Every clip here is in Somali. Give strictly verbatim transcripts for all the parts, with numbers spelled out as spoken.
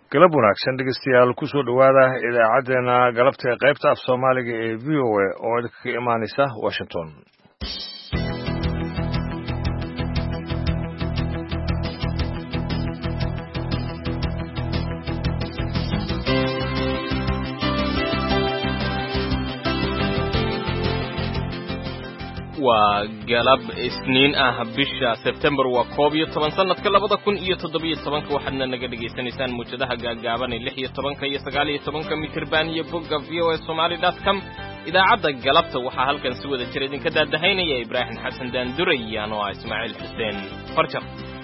galab wanaagsan dhegeystayaal ku soo dhawaada idaacadeena galabta ee qaybta af Soomaaliga ee V O A oo ka imaanaysa Washington. waa galab isniin ah bisha September waa koob iyo toban sanadka labada kun iyo toddoba iyo toban waxaadna naga dhageysanaysaan muujadaha gaagaaban ee lix iyo toban iyo sagaal iyo toban mitirban iyo bogga v o a somali dot com idaacadda galabta waxaa halkan si wada jir idinka daadahaynaya Ibrahim Xasan Daanduray iyo anoo ah Ismaaciil Xuseen Farjar.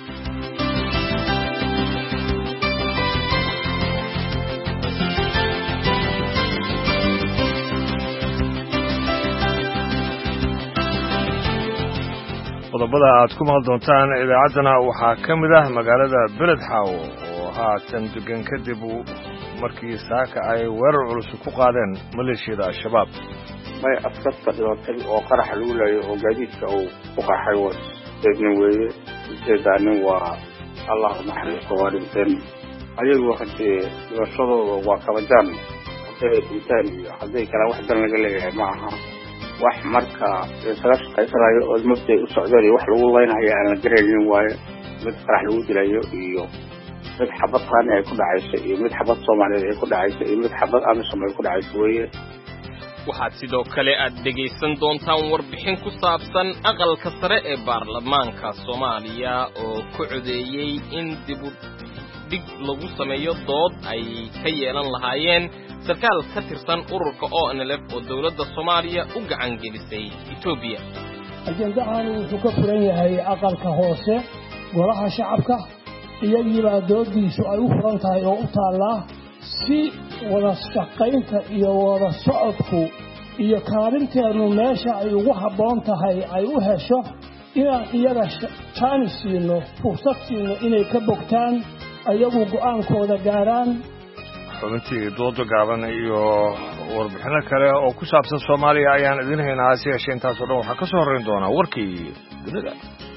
qodobada aad ku maqal doontaan idaacaddana waxaa ka mid ah magaalada Beledxaaw oo haatan degan kadib markii saaka ay weerar culus ku qaadeen maleeshiyada al-shabaab may askarta dhibatay oo qarax lagu leeyahay oo gaadiidka uu ku qaxay wadna weeye jeedaanin waa allah naxariisto waarinteen ayagu hadee dhibashadooda waa kabajaan hadday dhintaan iyo hadday kala wax dan laga leeyahay ma aha wax marka isaga shaqaysanayo oo muddo u socday wax lagu leynayo aan la garanayn waayo mid qarax lagu dilayo iyo mid xabad qaan ay ku dhacayso iyo mid xabad Soomaaliyeed ay ku dhacayso iyo mid xabad aan Soomaaliyeed ku dhacayso weeye. waxaad sidoo kale aad dhegaysan doontaan warbixin ku saabsan aqalka sare ee baarlamaanka Soomaaliya oo ku codeeyay in dib u dhig lagu sameeyo dood ay ka yeelan lahaayeen sarkaal ka tirsan ururka O N L F oo dawladda Soomaaliya u gacan gelisay Itoobiya. ajendahan wuxuu ka furan yahay aqalka hoose golaha shacabka iyagii doodiisu ay u furan tahay oo u taala si wada shaqaynta iyo wada socodku iyo kaalinteenu meesha ay ugu habboon tahay ay u hesho inaan iyaga taanisiino fursad siino inay ka bogtaan ayagu go'aankooda gaaraan. xubintii dooda gaaban iyo warbixino kale oo ku saabsan Soomaaliya ayaan idin haynaa si heshay intaas oo dhan waxaa ka soo horeyn doona warkii dunida.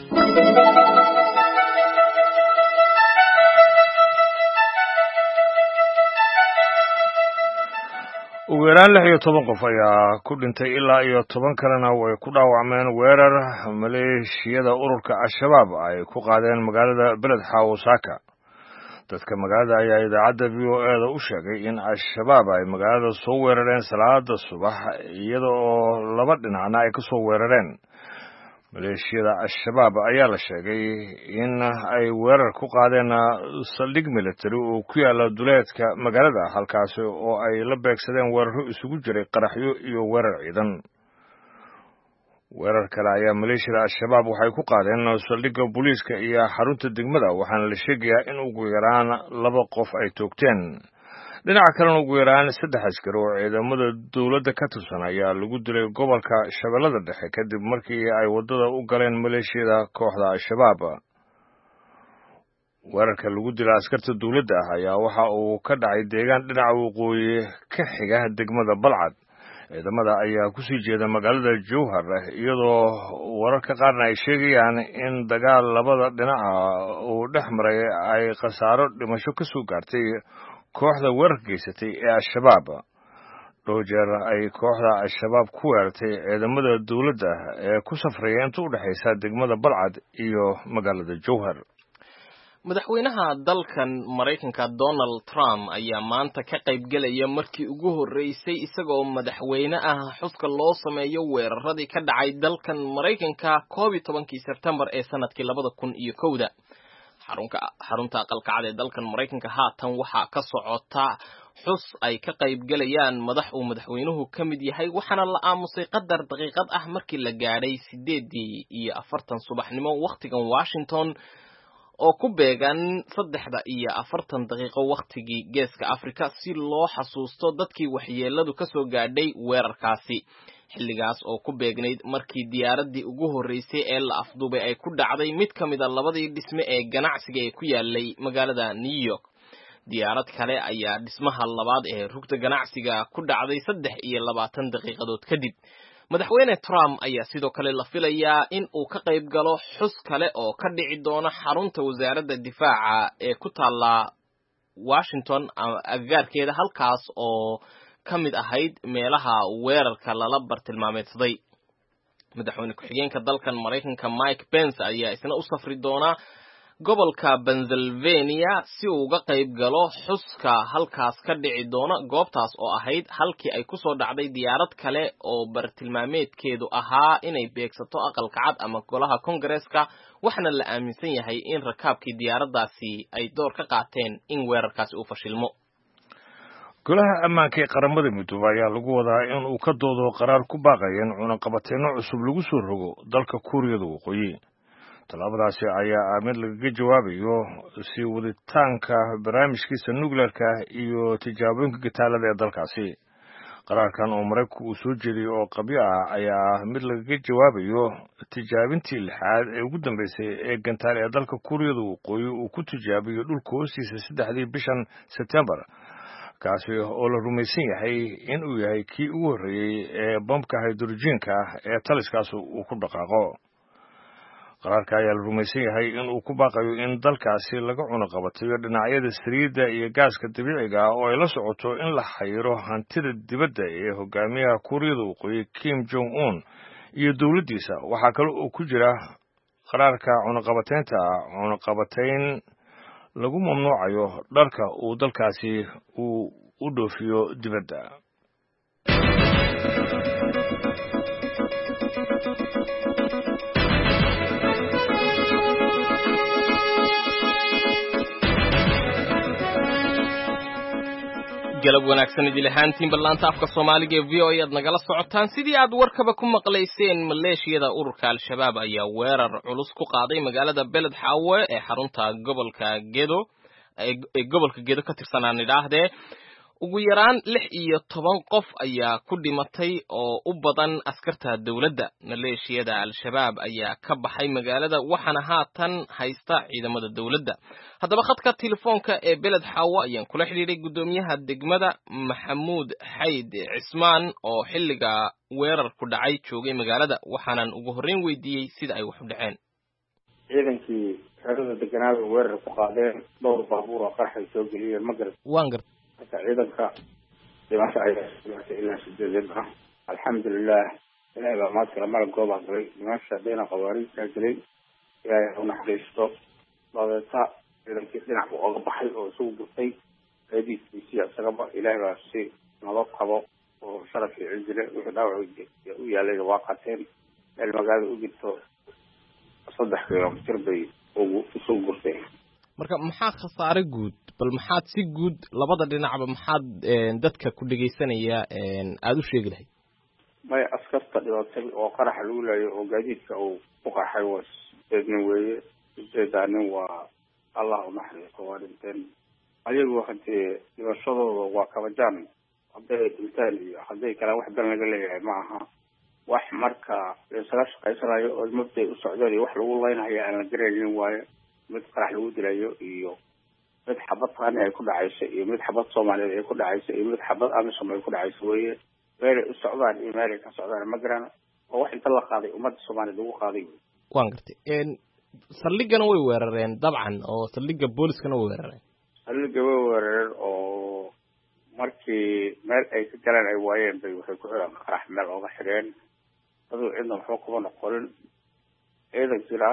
ugu yaraan lix iyo toban qof ayaa ku dhintay ilaa iyo toban kalena way ku dhaawacmeen weerar maleeshiyada ururka al-shabaab ay ku qaadeen magaalada Beledxaaw saaka. dadka magaalada ayaa idaacadda V O A da u sheegay in al-shabaab ay magaalada soo weerareen salaada subax iyada oo laba dhinacna ay ka soo weerareen. maleeshiyada al-shabaab ayaa la sheegay in ay weerar ku qaadeen saldhig military oo ku yaala duleedka magaalada halkaas oo ay la beegsadeen weeraro isugu jiray qaraxyo iyo weerar ciidan. weerar kale ayaa maleeshiyada al-shabaab waxay ku qaadeen saldhigga booliiska iyo xarunta degmada waxaana la sheegayaa in ugu yaraan laba qof ay toogteen. dhinaca kalena ugu yaraan saddex askari oo ciidamada dawladda ka tirsan ayaa lagu dilay gobolka Shabeellada Dhexe kadib markii ay wadada u galeen maleeshiyada kooxda al-shabaab. weerarka lagu dilay askarta dawladda ah ayaa waxa uu ka dhacay deegaan dhinaca waqooyi ka xiga degmada Balcad. ciidamada ayaa ku sii jeeda magaalada Jowhar iyadoo wararka qaarna ay sheegayaan in dagaal labada dhinaca uu dhex maray ay khasaaro dhimasho ka soo gaartay kooxda weerarka geysatay ee al-shabaab. dhowr jeer ay kooxda al-shabaab ku weerartay ciidamada dawladda ee ku safraya inta u dhaxaysa degmada Balcad iyo magaalada Jowhar. madaxweynaha dalkan Mareykanka Donald Trump ayaa maanta ka qayb galaya markii ugu horeysay isagoo madaxweyne ah xuska loo sameeyo weeraradii ka dhacay dalkan Mareykanka koob iyo tobankii September ee sanadkii labada kun iyo kowda. xarunka xarunta aqalka cad ee dalkan Mareykanka haatan waxaa ka socota xus ay ka qayb galayaan madax uu madaxweynuhu ka mid yahay waxaana la aamusay qadar daqiiqad ah markii la gaadhay sideedii iyo afartan subaxnimo waqtigan Washington oo ku beegan saddexda iyo afartan daqiiqo waqtigii geeska Afrika si loo xasuusto dadkii waxyeeladu ka soo gaadhay weerarkaasi. xilligaas oo ku beegnayd markii diyaaradii ugu horeysay ee la afduubay ay ku dhacday mid ka mid ah labadii dhisme ee ganacsiga ee ku yaalay magaalada New York. diyaarad kale ayaa dhismaha labaad ee rugta ganacsiga ku dhacday saddex iyo labaatan daqiiqadood kadib. madaxweyne Trump ayaa sidoo kale la filayaa in uu ka qayb galo xus kale oo ka dhici doona xarunta wasaaradda difaaca ee ku taala washington agagaarkeeda halkaas oo ka mid ahayd meelaha weerarka lala bartilmaameedsaday. madaxweyne ku-xigeenka dalkan maraykanka Mike Pence ayaa isna u safri doona gobolka Pennsylvania si uu uga qayb galo xuska halkaas ka dhici doona. goobtaas oo ahayd halkii ay ku soo dhacday diyaarad kale oo bartilmaameedkeedu ahaa inay beegsato aqalka cad ama golaha Congress-ka, waxaana la aaminsan yahay in rakaabkii diyaaraddaasi ay door ka qaateen in weerarkaasi uu fashilmo. golaha ammaanka ee qaramada midoobay ayaa lagu wadaa in uu ka doodo qaraar ku baaqaya in cunaqabateeno cusub lagu soo rogo dalka Kuuriyada Waqooyi. tallaabadaasi ayaa ah mid lagaga jawaabayo sii waditaanka barnaamijkiisa nuclearka iyo tijaabooyinka gitaalada ee dalkaasi. qaraarkan oo Maraykanku uu soo jeediyey oo qabyo ah ayaa ah mid lagaga jawaabayo tijaabintii lixaad ee ugu dambeysay ee gantaal ee dalka Kuuriyada Waqooyi uu ku tijaabiyo dhulka hoostiisa saddexdii bishan September, kaasi oo la rumaysan yahay in uu yahay kii ugu horreeyey ee bombka hydrogenka ee taliskaas uu ku dhaqaaqo. qaraarka ayaa la rumaysan yahay in uu ku baaqayo in dalkaasi laga cunaqabatayo dhinacyada saliidda iyo gaaska dabiiciga ah oo ay la socoto in la xayiro hantida dibadda ee hogaamiyaha Kuuriyada Waqooyi Kim Jong Un iyo dowladdiisa. waxaa kale oo ku jira qaraarka cunaqabateynta cunaqabateyn lagu mamnuucayo dharka uu dalkaasi uu u dhoofiyo dibadda. galab wanaagsan idil ahaantiin ballaanta afka Soomaaliga ee V O A aad nagala socotaan. sidii aad warkaba ku maqlayseen, maleeshiyada ururka Al-Shabaab ayaa weerar culus ku qaaday magaalada Beled Xaawe ee xarunta gobolka Gedo ee gobolka Gedo ka tirsanaan idhaahdee. ugu yaraan lix iyo toban qof ayaa ku dhimatay oo u badan askarta dawladda. maleeshiyada Al-Shabaab ayaa ka baxay magaalada waxaana haatan haysta ciidamada dawladda. haddaba khadka telefoonka ee Beled Xaawe ayaan kula xiriiray gudoomiyaha degmada Maxamuud Xayd Cismaan oo xilliga weerar ku dhacay joogay magaalada, waxaanan ugu horreyn weydiiyey sida ay wax u dhaceen. ciidankii xerada deganaada weerar ku qaadeen dhowr baabuur oo qarxay soo geliyeen magarad. waan gar marka ciidanka dhimasho ayaa dhimatay ilaa sideed ah. alxamdulilah ilaahay baa maadkala mala gooba galay dhimasha dhina qawaariijta gelay ilaahay u naxariisto. dabeeta ciidankii dhinac buu oga baxay oo isugu gurtay qeydiiskiisii isagaba ilaahay baa si nabad qabo oo sharaf iyo cizi leh wuxuu dhaawac u yaalayna waa qateen. meel magaalada u jirto saddex kilomitir bay ugu isugu gurtay. marka maxaa khasaare guud, bal maxaad si guud labada dhinacba maxaad dadka ku dhageysanaya aada u sheegi lahayd? may askarta dhibatay oo qaraxa lagu laayo oo gaadiidka uu ku qaxay waa sideednin weeye. sideedaanin waa allah u naxariisto waa dhinteen. ayagu hadee dhibashadooda waa kabajaan, hadday dhintaan iyo hadday kale wax dan laga leeyahay ma aha. wax marka isaga shaqaysanayo oo mabday u socdeen iyo wax lagu leynayo aan la garaynin waaye. mid qarax lagu dilayo iyo mid xabad qaani ay ku dhacayso iyo mid xabad Soomaaliyeed ay ku dhacayso iyo mid xabad amisom ay ku dhacayso weeye. meel u socdaan iyo meel ka socdaan ma garan oo wax inta la qaaday ummadda Soomaaliyeed ugu qaaday. waan gartay een saldhigana way weerareen dabcan oo saldhiga booliskana way weerareen. saldhiga way weerareen oo markii meel ay ka galaan ay waayeen bay waxay ku xiraan qarax meel ooga xireen. aduu cidna waxba kuma noqonin. ciidan jira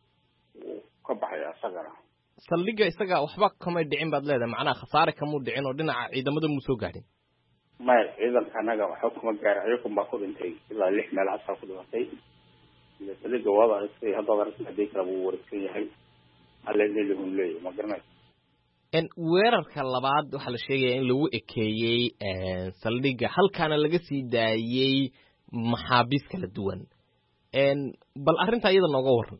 ka baxay asagana. saldhiga isaga waxba kama dhicin baad leedahay, macnaha khasaare kama dhicin oo dhinaca ciidamada mu soo gaadhin. may ciidanka anaga waxba kuma gaarin, ayagu baa ku dhintay ilaa lix meel asaa ku dhimatay. saldhiga waada aragtay haddaad aragtay haddii kale buu wareegsan yahay halleelihun leeyahy ma garanay. n weerarka labaad waxaa la sheegaya in lagu ekeeyey saldhiga halkaana laga sii daayey maxaabiis kala duwan. bal arrinta iyada nooga waran.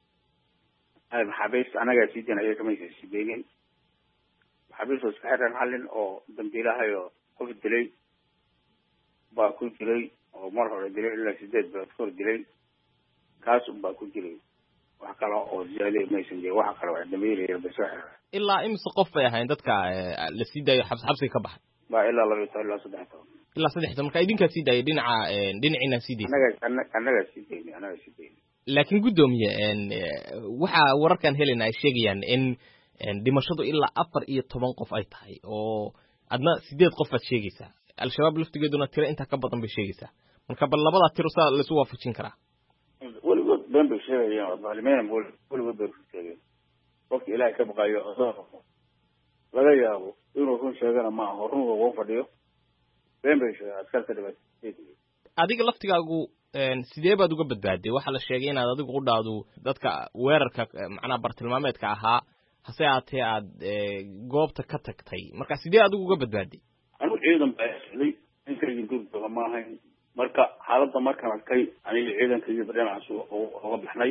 maxaabiista anagaa sii dayn ayaga kamaysa sii daynin. maxaabiist oo iska xiran hallin oo dambiilahay oo qof dilay baa ku jiray oo mar hore dilay ilaa sideed bilood ka hor dilay. kaas un baa ku jiray, wax kale oo ziyaade maysan jirin. waxa kale waa dambiilaya bas wax ilaa imise qof bay ahayn dadka la sii daayo xabs xabsiga ka baxay? baa ilaa laba iyo toban ilaa saddex toban ilaa saddex toban. marka idinkaa sii daayay dhinaca dhinaciina sii daysay? anaga anagaa sii daynay anagaa sii daynay. laakiin guddoomiye waxaa wararkan helena ay sheegayaan in dhimashadu ilaa afar iyo toban qof ay tahay oo adna sideed qof aad sheegaysaa al-shabaab laftigeeduna tiro intaa ka badan bay sheegaysaa marka bal labadaa tiro saa la isu waafajin karaa weligood been bay sheegayaan baarlamaanka weligood bay sheegayaan qofka ilaahay ka baqayo laga yaabo inuu run sheegana ma aha run ugu fadhiyo been bay sheegayaan askarta dhibaatay adiga laftigaagu sidee baad uga badbaaday waxa la sheegay inaad adigu u dhaado dadka weerarka macna bartilmaameedka ahaa hase aatee aad goobta ka tagtay marka sidee adigu uga badbaaday anigu ciidan baa helay inkayga gurigooda ma ahayn marka xaaladda markaan arkay aniga ciidankayga barnaamijkaas uga baxnay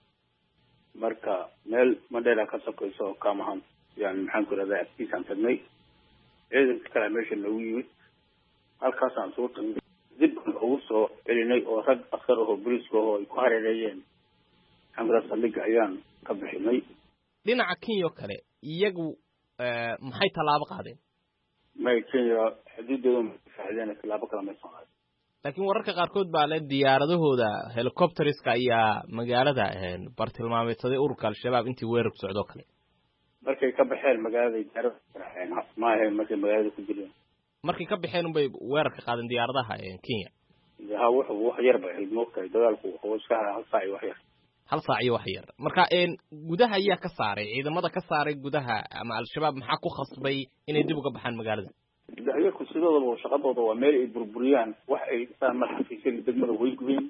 marka meel madheera ka sokayso oo kaamahan yani maxaan ku rahdaa afkiisaan tagnay ciidanka kale meesha noogu yimid halkaasaan soo tagnay dib ugu soo celinay oo rag askar ahoo booliiska ahoo ay ku hareereeyeen xamra saldhigga ayaan ka bixinay dhinaca Kenya kale iyagu maxay tallaabo qaadeen may Kenya xuduudooda faa'iideen tallaabo kale ma soo qaadeen laakiin wararka qaarkood baa leh diyaaradahooda helicopteriska ayaa magaalada bartilmaameedsaday ururka al-shabaab intii weerar ku socdo kale markay ka baxeen magaalada diyaaradaha ma ahayn markay magaalada ku jireen markay ka baxeen unbay weerar ka qaadeen diyaaradaha Kenya ha wuxuu wax yar bay ahayd moogtay dagaalku oo iska hal saac iyo wax yar hal saac iyo wax yar marka een gudaha ayaa ka saaray ciidamada ka saaray gudaha ama al-shabaab maxaa ku khasbay inay dib uga baxaan magaalada iyagu sidoo shaqadooda waa meel ay burburiyaan wax ay isaan marxafiisan degmada way gubeen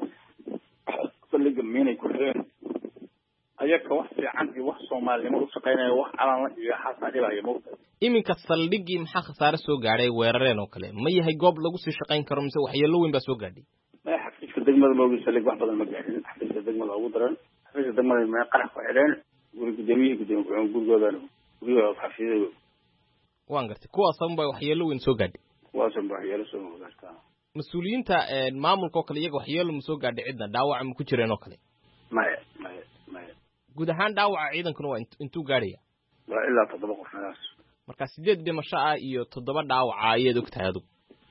saldhigga meenay ku xireen ayaga wax fiican iyo wax Soomaalnimo u shaqeynaya wax calan iyo xasan ilaahay moogtay iminka saldhiggii maxaa khasaare soo gaadhay weerareen oo kale ma yahay goob lagu sii shaqeyn karo mise waxyeello weyn baa soo gaadhay ma xaqiiqda degmada moogi saldhig wax badan ma gaadhin xaqiiqda degmada ugu daran xaqiiqda degmada ma qarax ku xireen guriga jamiiga gudoomiyaha gurigoodan guriga xafiisyada waan gartay kuwaas un bay waxyeello weyn soo gaadhay kuwaas un bay waxyeello soo gaadhay mas'uuliyiinta maamulka oo kale iyaga waxyeello ma soo gaadhay cidna dhaawac ma ku jireen oo kale maya maya maya guud ahaan dhaawaca ciidankuna waa intuu gaadhaya waa ilaa toddoba qof meelaas marka sideed dhimasho ah iyo toddoba dhaawaca ayaad ogtahay adigu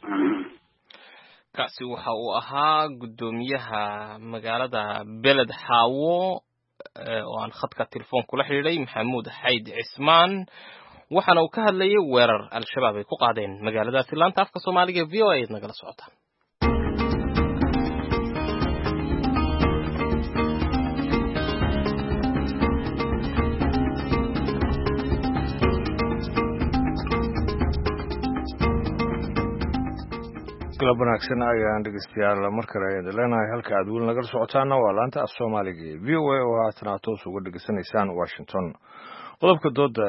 kaasi waxa uu ahaa guddoomiyaha magaalada beled xaawo oo aan khadka telefoon kula xidhiidhay maxamuud xayd cismaan waxaana uu ka hadlayay weerar al-shabaab ay ku qaadeen magaaladaasi laanta afka Soomaaliga V O A eed nagala socotaan galab wanaagsan ayaan dhegeystayaal mar kale idin leenahay halka aad weli nagala socotaana waa laanta af Soomaaliga ee V O A oo haatan aad toos uga dhegeysanaysaan Washington qodobka dooda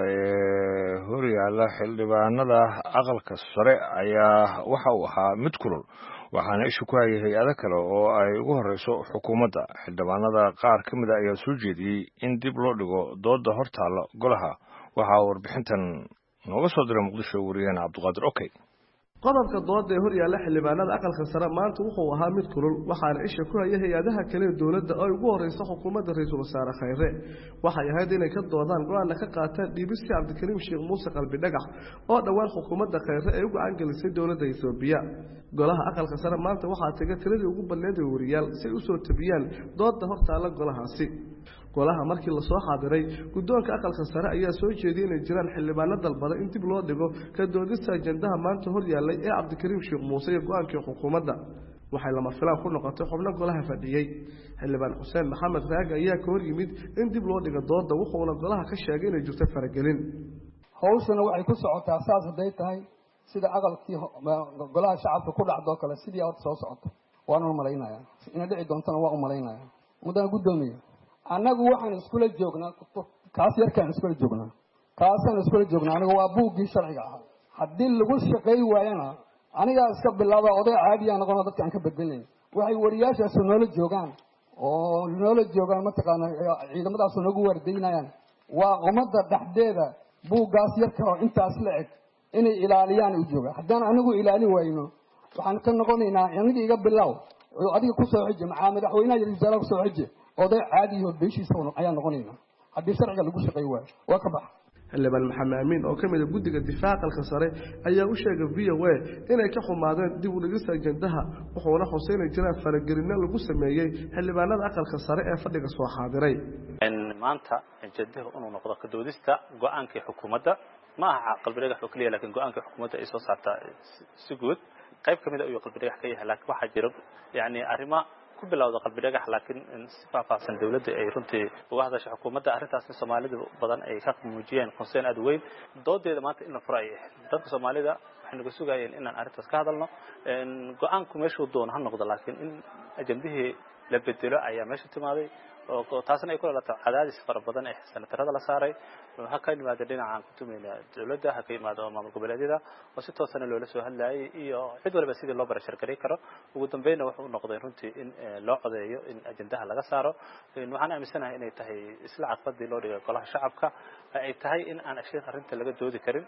ee horyaala xildhibaanada aqalka sare ayaa waxa uu ahaa mid kulul waxaana isha ku hayay hay-ado kale oo ay ugu horeyso xukuumadda xildhibaanada qaar ka mid a ayaa soo jeediyey in dib loo dhigo dooda hortaalla golaha waxaa warbixintan nooga soo diray muqdisho wariyaheen cabdiqaadir okey qodobka dooda ee horyaalla xildhibaanada aqalka sare maanta wuxuu ahaa mid kulul waxaana isha ku hayay hay-adaha kale ee dowladda oo ugu horeysa xukuumadda ra-iisul wasaare khayre waxay ahayd inay ka doodaan go-aanna ka qaataan dhiibistii cabdikariim sheekh muuse qalbi dhagax oo dhowaan xukuumadda khayre ay u gacan gelisay dowladda Itoobiya golaha aqalka sare maanta waxaa taga tiradii ugu badneed ee wariyaal si u soo tabiyaan dooda hortaalla golahaasi golaha markii la soo xaadiray guddoonka aqalka sare ayaa soo jeediyay inay jiraan xildhibaano dalbada in dib loo dhigo ka doodista ajandaha maanta hor yaallay ee cabdikariim sheekh muuse iyo go-aankii xukuumadda waxay lama filaan ku noqotay xubno golaha fadhiyey xildhibaan xuseen maxamed raag ayaa ka hor yimid in dib loo dhigo dooda wuxuuna golaha ka sheegay inay jirto faragelin hawshana waxay ku socotaa saas hadday tahay sida aqalkii golaha shacabka ku dhacdo kale sidii aad soo socoto waan u malaynayaa ina dhici doontana waa u malaynayaa mudana guddoomiye annagu waxaan iskula joognaa kaas yarkaan iskula joognaa kaasaan iskula joognaa aniga waa buuggii sharciga ahaa haddii lagu shaqay waayana anigaa iska bilaaba oday caadiyaa noqonoo dadka aan ka bedelayn waxay wariyaashaasu noola joogaan oo noola joogaan mataqaana ciidamadaasu noogu waardaynayaan waa ummadda dhexdeeda buuggaas yarka oo intaas la eg inay ilaaliyaan u joogaan haddaan anigu ilaalin wayno waxaan ka noqonaynaa aniga iga bilow adiga ku soo xiji maxaa madaxweynaha iyo wasaaraha ku soo xiji oday caadi iyo beeshiisa ayaa noqonaynaa haddii sharciga lagu shaqay waayo waa ka bax xildhibaan maxamed amiin oo kamid ah guddiga difaaca aqalka sare ayaa u sheegay V O A inay ka xumaadeen dib u dhigista ajandaha wuxuuna xuseynay jiraan faragelinno lagu sameeyey xildhibaanada aqalka sare ee fadhiga soo xaadiray maanta ajandaha inuu noqdo ka doodista go'aankii xukuumadda ma aha qalbi dhagax oo kaliya laakiin go'aankii xukuumadda ay soo saartaa si guud qayb kamid ah oo qalbi dhagax ka yahay laakiin waxa jira yani arrimo ku bilowda qalbi dhagax laakiin si faahfaahsan dawladda ay runtii uga hadashay xukuumadda arrintaasna Soomaalida badan ay ka muujiyeen concern aad weyn doodeeda maanta in la furay dadka Soomaalida waxay naga sugayeen inaan arrintaas ka hadalno go'aanku meesha uu doono ha noqdo laakiin in ajandihii la bedelo ayaa meesha timaaday oo taasna ay ku leedahay cadaadis fara badan ee sanatarada la saaray waxa ka yimaada dhinaca ku tumeynaa dawladda ha ka yimaado maamul goboleedyada oo si toosan loola soo hadlayay iyo cid walba sidii loo barashar garay karo ugu dambeeyna wuxuu noqday runtii in loo codeeyo in ajandaha laga saaro waxaan aaminsanahay inay tahay isla caqabadii loo dhigay golaha shacabka ay tahay in aan ashiir arrinta laga doodi karin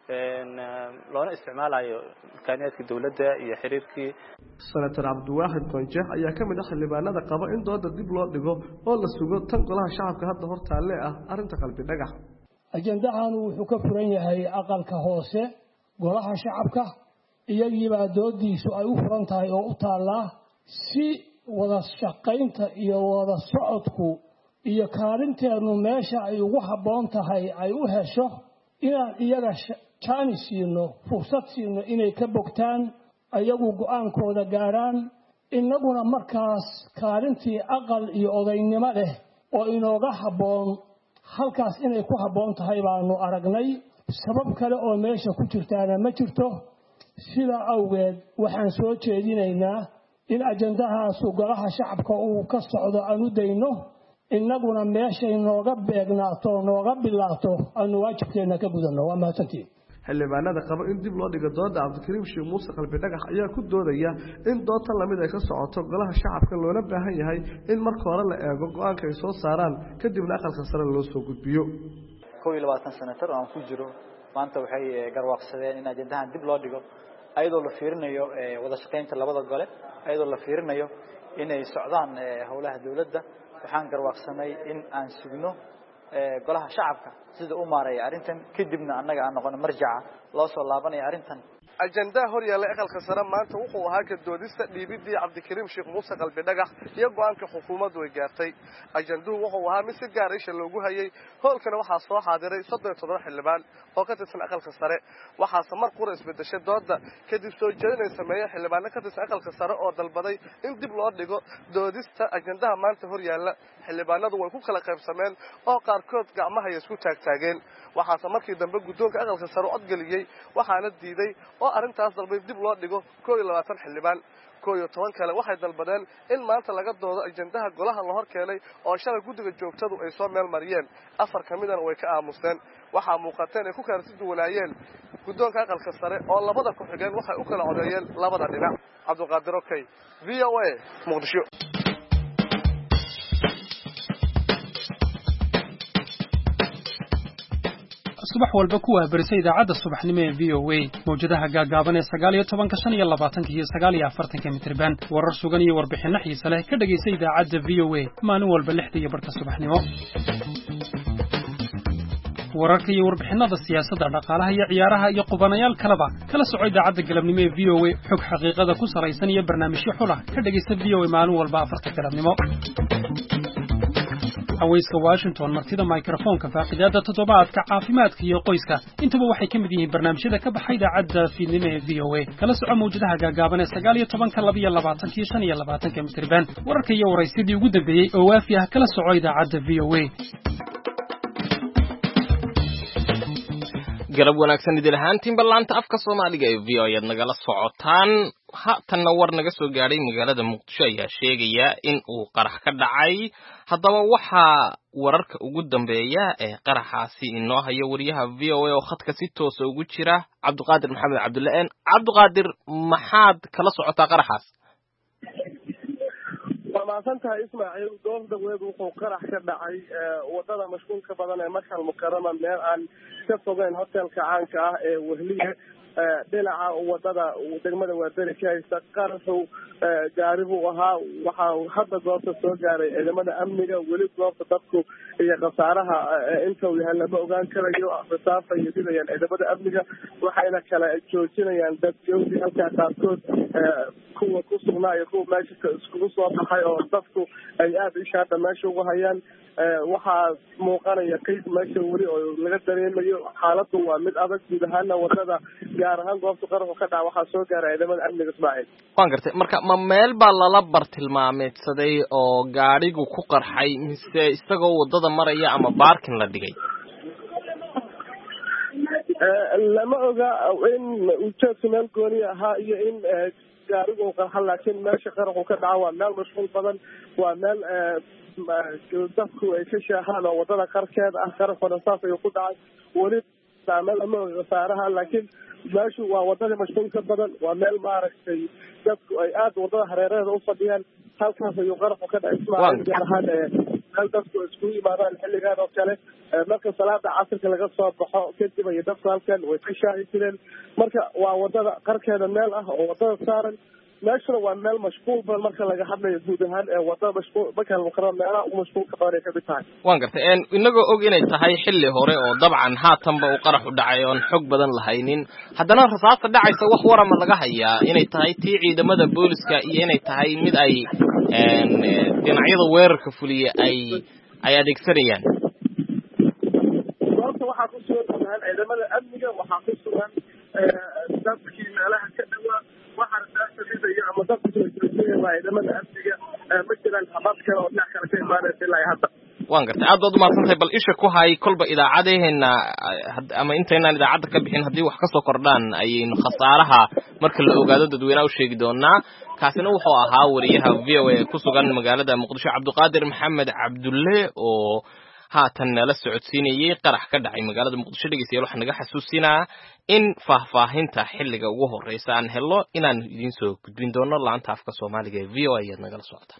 loona isticmaalayo imkaaniyaadkii dawladda iyo xiriirkii senator cabdiwaaxid konjeex ayaa ka mid ah xildhibaanada qaba in dooda dib loo dhigo oo la sugo tan golaha shacabka hadda hortaalle ah arrinta qalbi dhagax ajandahan wuxuu ka furan yahay aqalka hoose golaha shacabka iyagiibaa doodiisu ay u furan tahay oo u taallaa si wada shaqaynta iyo wada socodku iyo kaalinteenu meesha ay ugu habboon tahay ay u hesho inaan iyaga jaani siino fursad siino inay ka bogtaan ayagu go'aankooda gaaraan innaguna markaas kaalintii aqal iyo odaynimo leh oo inooga habboon halkaas inay ku habboon tahay baanu aragnay sabab kale oo meesha ku jirtaana ma jirto sidaa awgeed waxaan soo jeedinaynaa in ajandahaasu golaha shacabka uu ka socdo aan u dayno innaguna meeshay nooga beegnaato nooga bilaato aanu waajibkeena ka gudanno waa mahadsantiin xildhibaanada qaba in dib loo dhigo dooda cabdikariim sheekh muuse qalbi dhagax ayaa ku doodaya in doodta lamid ay ka socoto golaha shacabka loona baahan yahay in marka hore la eego go'aanka ay soo saaraan kadibna aqalka sare loo soo gudbiyo kow iyo labaatan senatar oo aan ku jiro maanta waxay garwaaqsadeen in ajandahan dib loo dhigo ayadoo la fiirinayo wada shaqaynta labada gole ayadoo la fiirinayo inay socdaan howlaha dawladda waxaan garwaaqsanay in aan sugno golaha shacabka sida u maareeyo arrintan kadibna annaga aan noqono marjaca loo soo laabanayo arrintan ajandaha hor yaalla aqalka sare maanta wuxuu ahaa ka doodista dhiibidii cabdikariim sheekh muuse qalbi dhagax iyo go'aanka xukuumaddu ay gaartay ajanduhu wuxuu ahaa mid si gaar isha loogu hayay hoolkana waxaa soo xaadiray soddon iyo toddoba xildhibaan oo ka tirsan aqalka sare waxaase mar qura isbedeshay dooda kadib soo jeedin ay sameeyeen xildhibaano ka tirsan aqalka sare oo dalbaday in dib loo dhigo doodista ajandaha maanta hor yaalla xildhibaanadu way ku kala qaybsameen oo qaarkood gacmaha ay isku taagtaageen waxaase markii dambe guddoonka aqalka sare codgeliyey waxaana diiday oo arrintaas dalbay dib loo dhigo kow iyo labaatan xildhibaan kow iyo toban kale waxay dalbadeen in maanta laga doodo ajandaha golaha la hor keenay oo shalay guddiga joogtadu ay soo meel mariyeen afar ka midana way ka aamuseen waxaa muuqateen ay ku kala si duwanaayeen guddoonka aqalka sare oo labada ku xigeen waxay u kala codeeyeen labada dhinac cabdiqaadir okay V O A muqdisho subax walba ku waabarisa idaacadda subaxnimo ee V O A mawjadaha gaagaaban ee sagaal iyo tobanka shan iyo labaatanka iyo sagaal iyo afartanka mitirban warar sugan iyo warbixinno xiise leh ka dhegaysa idaacadda V O A maalin walba lixda iyo barka subaxnimo wararka iyo warbixinada siyaasadda dhaqaalaha iyo ciyaaraha iyo qubanayaal kaleba kala soco idaacadda galabnimo ee V O A xog xaqiiqada ku salaysan iyo barnaamijyo xulah ka dhegaysa V O A maalin walba afarta galabnimo hawayska Washington martida microphone-ka faaqidaada toddobaadka caafimaadka iyo qoyska intuba waxay ka mid yihiin barnaamijyada ka baxay idaacadda fiidnimo ee V O A kala soco mawjadaha gaagaaban ee sagaal iyo tobanka laba iyo labaatanka iyo shan iyo labaatanka mitirban wararka iyo waraysidii ugu dambeeyey oo waafi ah kala soco idaacadda V O A garab wanaagsan idil ahaantiin ballaanta afka Soomaaliga ee V O A aad nagala socotaan haatanna war naga soo gaadhay magaalada Muqdisho ayaa sheegaya in uu qarax ka dhacay haddaba waxaa wararka ugu dambeeya ee qaraxaasi inoo hayo wariyaha V O A oo khadka si toos ah ugu jira Cabdiqaadir Maxamed Cabdullaah Cabdiqaadir maxaad kala socotaa qaraxaas maasantahay Ismaaciil goobta weeb wuxuu qarax ka dhacay wadada mashquulka badan ee Makal Mukarrama meel aan ka fogeyn hotelka caanka ah ee Wehliye dhinaca wadada degmada waaberi ka haysta qaraxu gaari buu ahaa waxaa hadda goobta soo gaaray ciidamada amniga weli goobta dadku iyo khasaaraha inta uu yahay lama ogaan karayo risaafay dhidayaan ciidamada amniga waxayna kala joojinayaan dad jawdi halkaa qaarkood kuwa ku sugnaa iyo kuwa meesha iskugu soo baxay oo dadku ay aada ishaada meesha ugu hayaan waxaa muuqanaya qeyb meesha weli oo laga dareemayo xaaladu waa mid adag guud ahaana wadada gaar ahaan goobta qaraxu ka dhaca waxaa soo gaaray ciidamada amniga ismaaciil waan gartay marka ma meel baa lala bartilmaameedsaday oo gaadhigu ku qarxay mise isagoo wadada maraya ama baarkin la dhigay lama oga in ujeedku meel gooni ahaa iyo in gaarigu qarxa laakiin meesha qaraxu ka dhaca waa meel mashquul badan waa meel dadku ay ka shaahaan oo wadada qarkeeda ah qaraxuna saas ayuu ku dhacay weli meel lama oga khasaaraha laakiin meeshu waa wadada mashquulka badan waa meel maaragtay dadku ay aada wadada hareeraheeda u fadhiyaan halkaas ayuu qaraxu ka dhacay ismaaciil gaar ahaan meel dadku iskugu yimaadaan xilligaan oo kale marka salaada casirka laga soo baxo kadib ay dadku halkan way ka shaahi jireen marka waa wadada qarkeeda meel ah oo wadada saaran meeshuna waa meel mashquul badan marka laga hadlayo guud ahaan ee wadada mashquul marka la qoro meelaha ugu mashquulka badan ay ka mid tahay waan gartay een inagoo og inay tahay xilli hore oo dabcan haatanba uu qarax u dhacay oon xog badan lahaynin haddana rasaasta dhacaysa wax warama laga hayaa inay tahay tii ciidamada booliska iyo inay tahay mid ay dhinacyada weerarka fuliya ay ay adeegsanayaan goobta waxaa ku sugan ciidamada amniga waxaa ku sugan dadkii meelaha ka dhawaa waxaa rasaasadiisa ama dadku waa ciidamada amniga ma jiraan habad kale oo dhinac kale ka imaanaysa ilaa hadda waan gartay aad baad umahadsantahay bal isha ku hay kolba idaacadeheena ama intaynaan idaacadda ka bixin haddii wax kasoo kordhaan ayaynu khasaaraha marka la ogaado dadweynaha u sheegi doonaa kaasina wuxuu ahaa wariyaha v o a ku sugan magaalada muqdisho cabdiqaadir maxamed cabdulle oo haatan nala socodsiinayay qarax ka dhacay magaalada muqdisho dhegeystayaal waxaa naga xasuusinaa in faahfaahinta xilliga ugu horreysa aan helo inaan idiin soo gudbin doono laanta afka soomaaliga ee v o a ayaad nagala socotaan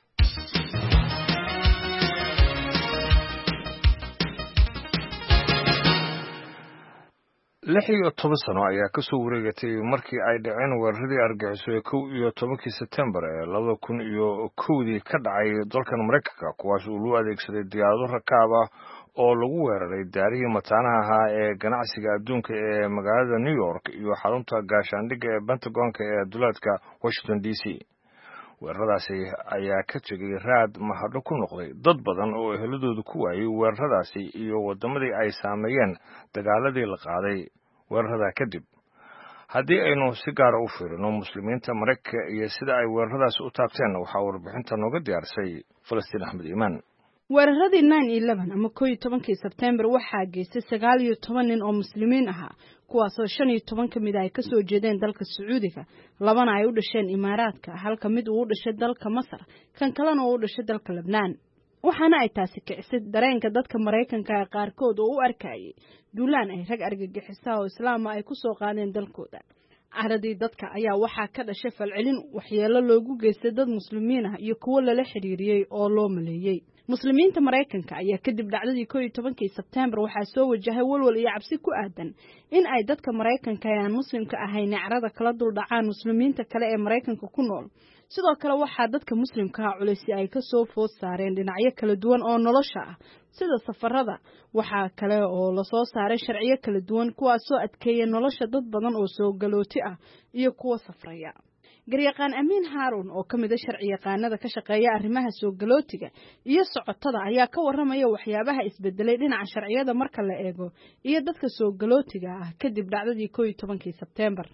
lix iyo toban sano ayaa ka soo wareegatay markii ay dhaceen weeraradii argaxiso ee kow iyo tobankii sebtembar ee labada kun iyo kowdii ka dhacay dalkan maraykanka kuwaas uu loo adeegsaday diyaarado rakaab ah oo lagu weeraray daarihii mataanaha ahaa ee ganacsiga adduunka ee magaalada new york iyo xarunta gaashaandhigga ee pentagonka ee duleedka washington d c weeraradaasi ayaa ka tegay raad mahadho ku noqday dad badan oo eheladoodu ku waayay weeraradaasi iyo waddamadii ay saameeyeen dagaaladii la qaaday weerarada kadib haddii aynu si gaara u fiirino muslimiinta maraykanka iyo sida ay weeraradaasi u taabteen waxaa warbixinta nooga diyaarisay falastiin axmed iimaan weeraradii nine eleven ama kow iyo tobankii sebtembar waxaa geystay sagaal iyo toban nin oo muslimiin ahaa kuwaasoo shan iyo toban ka mid a ay ka soo jeedeen dalka sacuudiga labana ay u dhasheen imaaraadka halka mid uu u dhashay dalka masar kan kalena uu u dhashay dalka lebnaan waxaana ay taasi kicisay dareenka dadka maraykanka ee qaarkood oo u arkayay duulaan ay rag argagixisa oo islaama ay ku soo qaadeen dalkooda caradii dadka ayaa waxaa ka dhashay falcelin waxyeelo loogu geystay dad muslimiin ah iyo kuwo lala xiriiriyey oo loo maleeyey muslimiinta maraykanka ayaa kadib dhacdadii kow iyo tobankii sebtembar waxaa soo wajahay walwal iyo cabsi ku aadan in ay dadka maraykanka ee aan muslimka ahayn carada kala duldhacaan muslimiinta kale ee maraykanka ku nool sidoo kale waxaa dadka muslimka ah culaysi ay ka soo food saareen dhinacyo kala duwan oo nolosha ah sida safarada waxaa kale oo lasoo saaray sharciyo kala duwan kuwaasoo adkeeya nolosha dad badan oo soo galooti ah iyo kuwa safraya garyaqaan amiin haarun oo ka mid a sharci yaqaanada ka shaqeeya arrimaha soo galootiga iyo socotada ayaa ka warramaya waxyaabaha isbedelay dhinaca sharciyada marka la eego iyo dadka soo galootiga ah kadib dhacdadii kow iyo tobankii sebtembar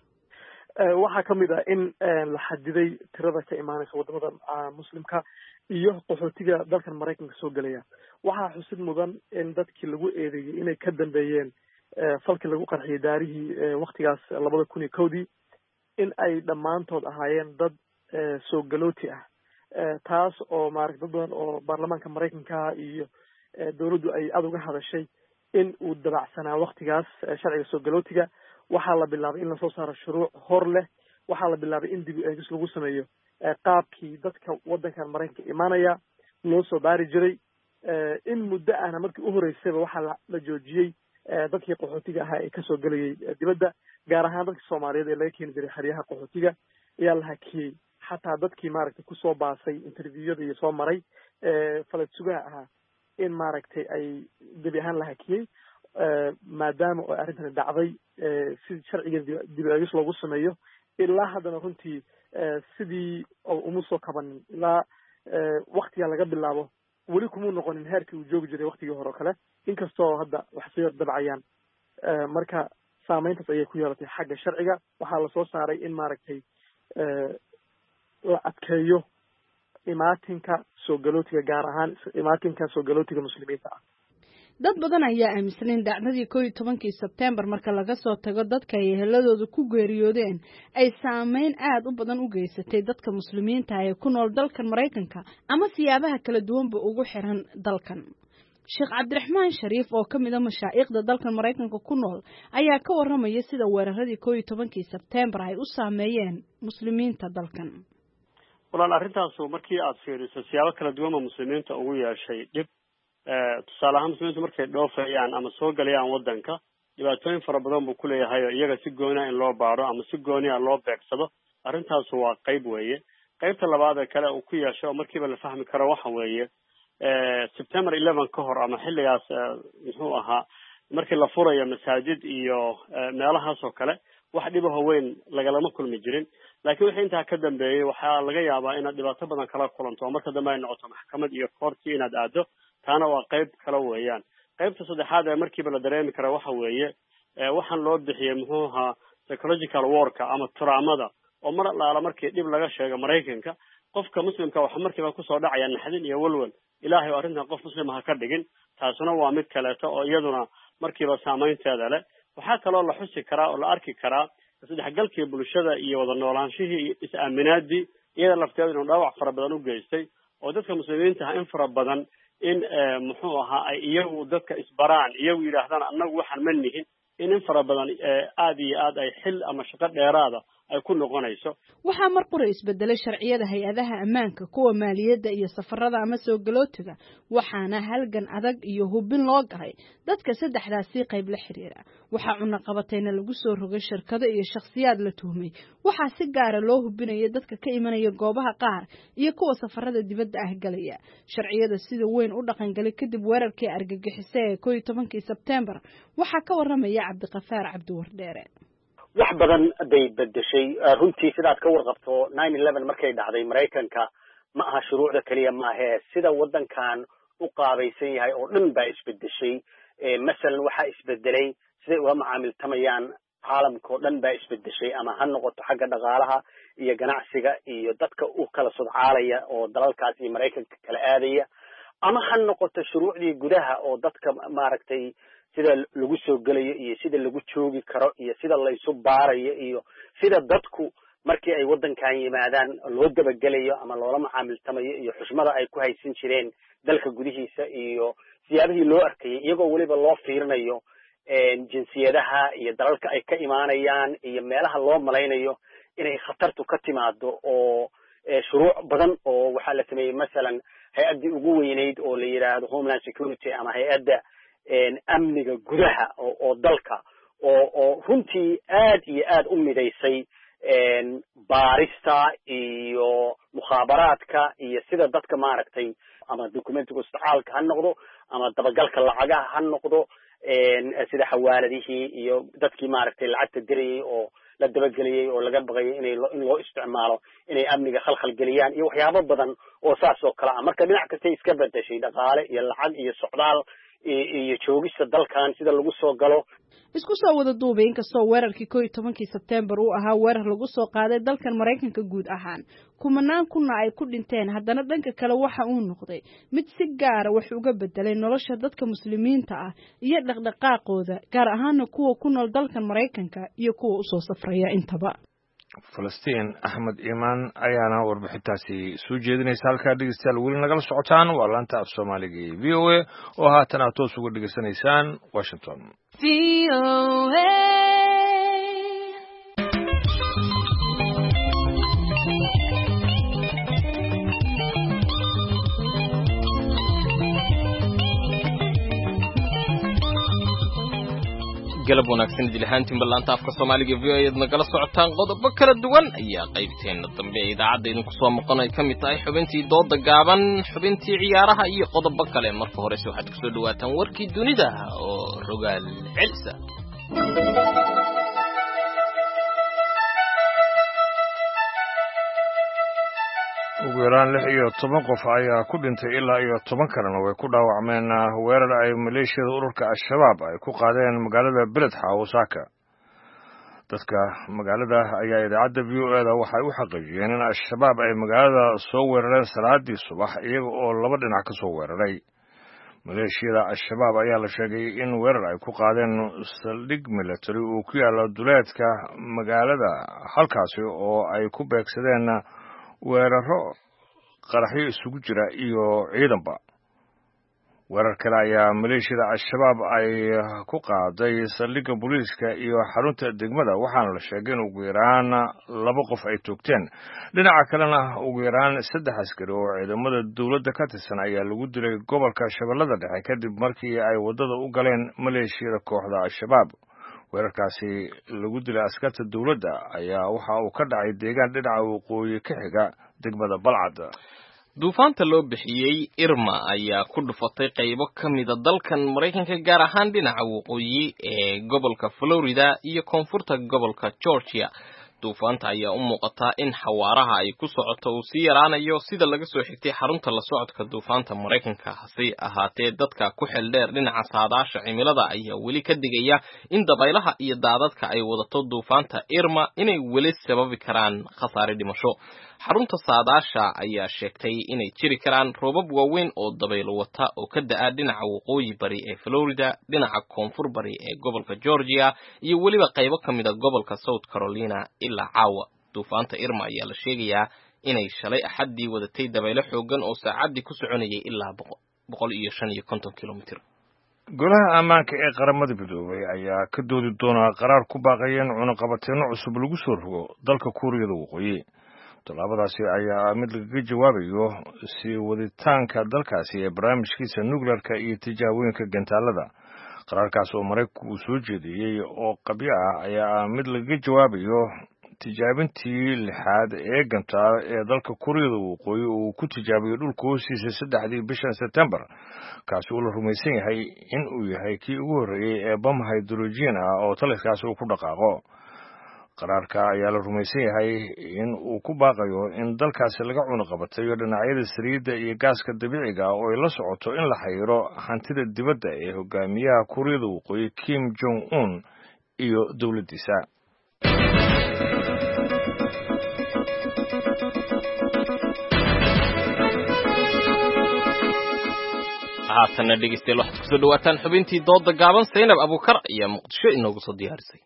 waxaa ka mid ah in la xadiday tirada ka imaanaysa wadamada muslimka iyo qaxootiga dalkan maraykanka soo gelaya waxaa xusid mudan in dadkii lagu eedeeyey inay ka dambeeyeen falkii lagu qarxiyay daarihii waktigaas labada kun iyo kowdii in ay dhammaantood ahaayeen dad soo galooti ah taas oo maarata dad badan oo baarlamaanka maraykanka iyo dawladdu ay aada uga hadashay in uu dabacsanaa waktigaas sharciga soo galootiga waxaa la bilaabay in lasoo saaro shuruuc hor leh waxaa la bilaabay in dib u eegis lagu sameeyo qaabkii dadka waddankan maraykanka imaanaya loo soo baari jiray in muddo ahna markii u horeysayba waxaa la joojiyey dadkii qaxootiga ahaa ee kasoo gelayay dibadda gaar ahaan dadkii soomaaliyeed ee laga keeni jiray xeryaha qaxootiga ayaa la hakiyey xataa dadkii maaragtay kusoo baasay interviewada iyo soo maray falad sugaha ahaa in maaragtay ay gebi ahaan la hakiyey maadaama oo arrintani dhacday si sharciga dib eegis loogu sameeyo ilaa haddana runtii sidii uma soo kabanin ilaa waktiga laga bilaabo weli kumuu noqonin heerkii uu joogi jiray waktigii hore o kale inkastoo hadda wax soo dabcayaan marka saameyntaas ayay ku yeelatay xagga sharciga waxaa lasoo saaray in maaragtay la adkeeyo imaatinka soo galootiga gaar ahaan imaatinka soo galootiga muslimiinta ah dad badan ayaa aaminsan in dhacdadii koob iyo tobankii sebtembar marka laga soo tago dadka ay eheladooda ku geeriyoodeen ay saameyn aad u badan u geysatay dadka muslimiinta ee ku nool dalkan maraykanka ama siyaabaha kala duwanba ugu xiran dalkan sheekh cabdiraxmaan shariif oo ka mid a mashaa'iikhda dalkan maraykanka ku nool ayaa ka warramaya sida weeraradii koob iyo tobankii sebtembar ay u saameeyeen muslimiinta dalkan walaal arrintaasu markii aad fiiriso siyaabo kala duwanba muslimiinta ugu yeeshay dhib tusaale ahaan muslimiintu markay dhoofayaan ama soo galayaan waddanka dhibaatooyin fara badan buu kuleeyahay oo iyaga si gooniya in loo baaro ama si gooniya loo beegsado arrintaasu waa qayb weeye qaybta labaad ee kale uu ku yeeshay oo markiiba la fahmi karo waxa weeye September eleven ka hor ama xilligaas muxuu ahaa markii la furayo masaajid iyo meelahaas oo kale wax dhibaho weyn lagalama kulmi jirin laakiin wixii intaa ka dambeeyay waxaa laga yaabaa inaad dhibaato badan kala kulanto oo marka dambe ay noqoto maxkamad iyo koortii inaad aado taana waa qayb kale weeyaan qaybta saddexaad ee markiiba la dareemi kara waxa weeye waxaan loo bixiyey muxuu ahaa psychological warka ama turaamada oo mar alaala markii dhib laga sheego maraykanka qofka muslimka waxa markiiba kusoo dhacaya naxdin iyo walwal ilaahay oo arrintan qof muslim ha ka dhigin taasuna waa mid kaleeto oo iyaduna markiiba saameynteeda leh waxaa kaloo la xusi karaa oo la arki karaa isdhexgalkii bulshada iyo wada noolaanshihii iyo is-aaminaadii iyada lafteeda inuu dhaawac fara badan u geystay oo dadka muslimiinta ah in fara badan in muxuu ahaa ay iyagu dadka isbaraan iyagu yidhaahdaan annagu waxaan ma nihin in in fara badan aada iyo aad ay xil ama shaqo dheeraada ay ku noqonayso waxaa mar qura isbedelay sharciyada hay-adaha ammaanka kuwa maaliyadda iyo safarada ama soo galootiga waxaana halgan adag iyo hubin loo galay dadka saddexdaasi qayb la xiriira waxaa cunaqabatayna lagu soo rogay shirkado iyo shakhsiyaad la tuhmay waxaa si gaara loo hubinaya dadka ka imanaya goobaha qaar iyo kuwa safarada dibadda ah galaya sharciyada sida weyn u dhaqangalay kadib weerarkii argagixisay ee koob iyo tobankii sebtembar waxaa ka warramaya cabdiqafaar cabdiwardheere wax badan bay bedeshay runtii sidaad ka warqabto nine eleven markay dhacday maraykanka ma aha shuruucda keliya maahee sida waddankan u qaabaysan yahay oo dhan baa isbedeshay masalan waxaa isbedelay siday uga macaamiltamayaan caalamka oo dhan baa isbedeshay ama ha noqoto xagga dhaqaalaha iyo ganacsiga iyo dadka u kala sodcaalaya oo dalalkaas iyo maraykanka kala aadaya ama ha noqoto shuruucdii gudaha oo dadka maaragtay sida lagu soo gelayo iyo sida lagu joogi karo iyo sida laysu baarayo iyo sida dadku markii ay waddankan yimaadaan loo dabagelayo ama loola macaamiltamayo iyo xushmada ay ku haysan jireen dalka gudihiisa iyo siyaabihii loo arkayay iyagoo weliba loo fiirinayo jinsiyadaha iyo dalalka ay ka imaanayaan iyo meelaha loo malaynayo inay khatartu ka timaado oo shuruuc badan oo waxaa la sameeyey masalan hay-addii ugu weyneyd oo la yidhaahdo homeland security ama hay-adda amniga gudaha oo oo dalka oo oo runtii aad iyo aad u midaysay baarista iyo mukhaabaraadka iyo sida dadka maaragtay ama documentiga istacaalka ha noqdo ama dabagalka lacagaha ha noqdo sida xawaaladihii iyo dadkii maaragtay lacagta dirayay oo la dabageliyey oo laga baqayay inay in loo isticmaalo inay amniga khalkhal geliyaan iyo waxyaabo badan oo saas oo kale ah marka dhinac kastay iska bedeshay dhaqaale iyo lacag iyo socdaal iyo joogista dalkan sida lagu soo galo isku soo wada duubay inkastoo weerarkii koob iyo tobankii sebtembar uu ahaa weerar lagu soo qaaday dalkan maraykanka guud ahaan kumanaan kuna ay ku dhinteen haddana dhanka kale waxa uu noqday mid si gaara wax uga bedelay nolosha dadka muslimiinta ah iyo dhaqdhaqaaqooda gaar ahaana kuwa ku nool dalkan maraykanka iyo kuwa usoo safraya intaba falastiin axmed iimaan ayaana warbixintaasi soo jeedinaysa halkaa dhegeystayaal weli nagala socotaan waa laanta af soomaaliga ee v o a oo haatan aad toos uga dhegeysanaysaan washington v o a galab wanaagsan dilahaantiin ballaanta afka Soomaaliga V O A idna kala socotaan qodobo kala duwan ayaa qaybteena dambe ee idaacadda idinku soo maqanay kamid tahay xubintii dooda gaaban xubintii ciyaaraha iyo qodobo kale marka hore waxaad ku soo dhawaataan warkii dunida oo rogaal celsa ugu yaraan lix iyo toban qof ayaa ku dhintay ilaa iyo toban kalena way ku dhaawacmeen weerar ay maleeshiyada ururka al-shabaab ay ku qaadeen magaalada beled xaawsaaka dadka magaalada ayaa idaacadda v o a da waxay u xaqiijiyeen in al-shabaab ay magaalada soo weerareen salaadii subax iyaga oo laba dhinac ka soo weeraray maleeshiyada al-shabaab ayaa la sheegay in weerar ay ku qaadeen saldhig military uu ku yaalo duleedka magaalada halkaasi oo ay ku beegsadeen weeraro qaraxyo isugu jira iyo ciidanba weerar kale ayaa maleeshiyada al-shabaab ay ku qaaday saldhigga booliiska iyo xarunta degmada waxaana la sheegay in ugu yaraan laba qof ay toogteen dhinaca kalena ugu yaraan saddex askari oo ciidamada dowladda ka tirsan ayaa lagu dilay gobolka shabeellada dhexe kadib markii ay waddada u galeen maleeshiyada kooxda al-shabaab weerarkaasi lagu dilay askarta dowladda ayaa waxa uu ka dhacay deegaan dhinaca waqooyi ka xiga degmada balcad duufaanta loo bixiyey irma ayaa ku dhufatay qaybo ka mida dalkan maraykanka gaar ahaan dhinaca waqooyi ee gobolka Florida iyo koonfurta gobolka Georgia duufaanta ayaa u muuqataa in xawaaraha ay ku socoto uu sii yaraanayo sida laga soo xigtay xarunta la socodka duufaanta Mareykanka hase ahaatee dadka ku xil dheer dhinaca saadaasha cimilada ayaa weli ka digaya in dabaylaha iyo daadadka ay wadato duufaanta Irma inay weli sababi karaan khasaare dhimasho xarunta saadaasha ayaa sheegtay inay jiri karaan roobab waaweyn oo dabaylo wata oo ka da'a dhinaca waqooyi bari ee Florida dhinaca koonfur bari ee gobolka Georgia iyo weliba qaybo kamid ah gobolka South Carolina ilaa caawa duufaanta Irma ayaa la sheegayaa inay shalay axadii wadatay dabaylo xoogan oo saacadii ku soconayay ilaa boqol iyo shan iyo konton kilomitir golaha ammaanka ee qaramada midoobay ayaa ka doodi doona qaraar ku baaqayeen cunaqabateeno cusub lagu soo rogo dalka Kuuriyada Waqooyi tallaabadaasi ayaa mid laga jawaabayo si waditaanka dalkaasi ee barnaamijkiisa nuclearka iyo tijaabooyinka gantaalada qaraarkaas oo Mareykanku uu soo jeediyey oo qabyo ah ayaa mid laga jawaabayo tijaabintii lixaad ee gantaal ee dalka Kuuriyada Waqooyi uu ku tijaabiyo dhulka hoostiisa saddexdii bishan September kaasi oo la rumaysan yahay in uu yahay kii ugu horreeyay ee bam hydrogen ah oo taliskaas uu ku dhaqaaqo qaraarka ayaa la rumaysan yahay in uu ku baaqayo in dalkaasi laga cunaqabatayo dhinacyada saliidda iyo gaaska dabiiciga oo ay la socoto in la xayiro hantida dibadda ee hogaamiyaha Kuuriyada Waqooyi Kim Jong Un iyo dowladdiisa haatana dhegeystayaal waxaad kusoo dhawaataan xubintii dooda gaaban Zainab Abuukar ayaa Muqdisho inoogu soo diyaarisay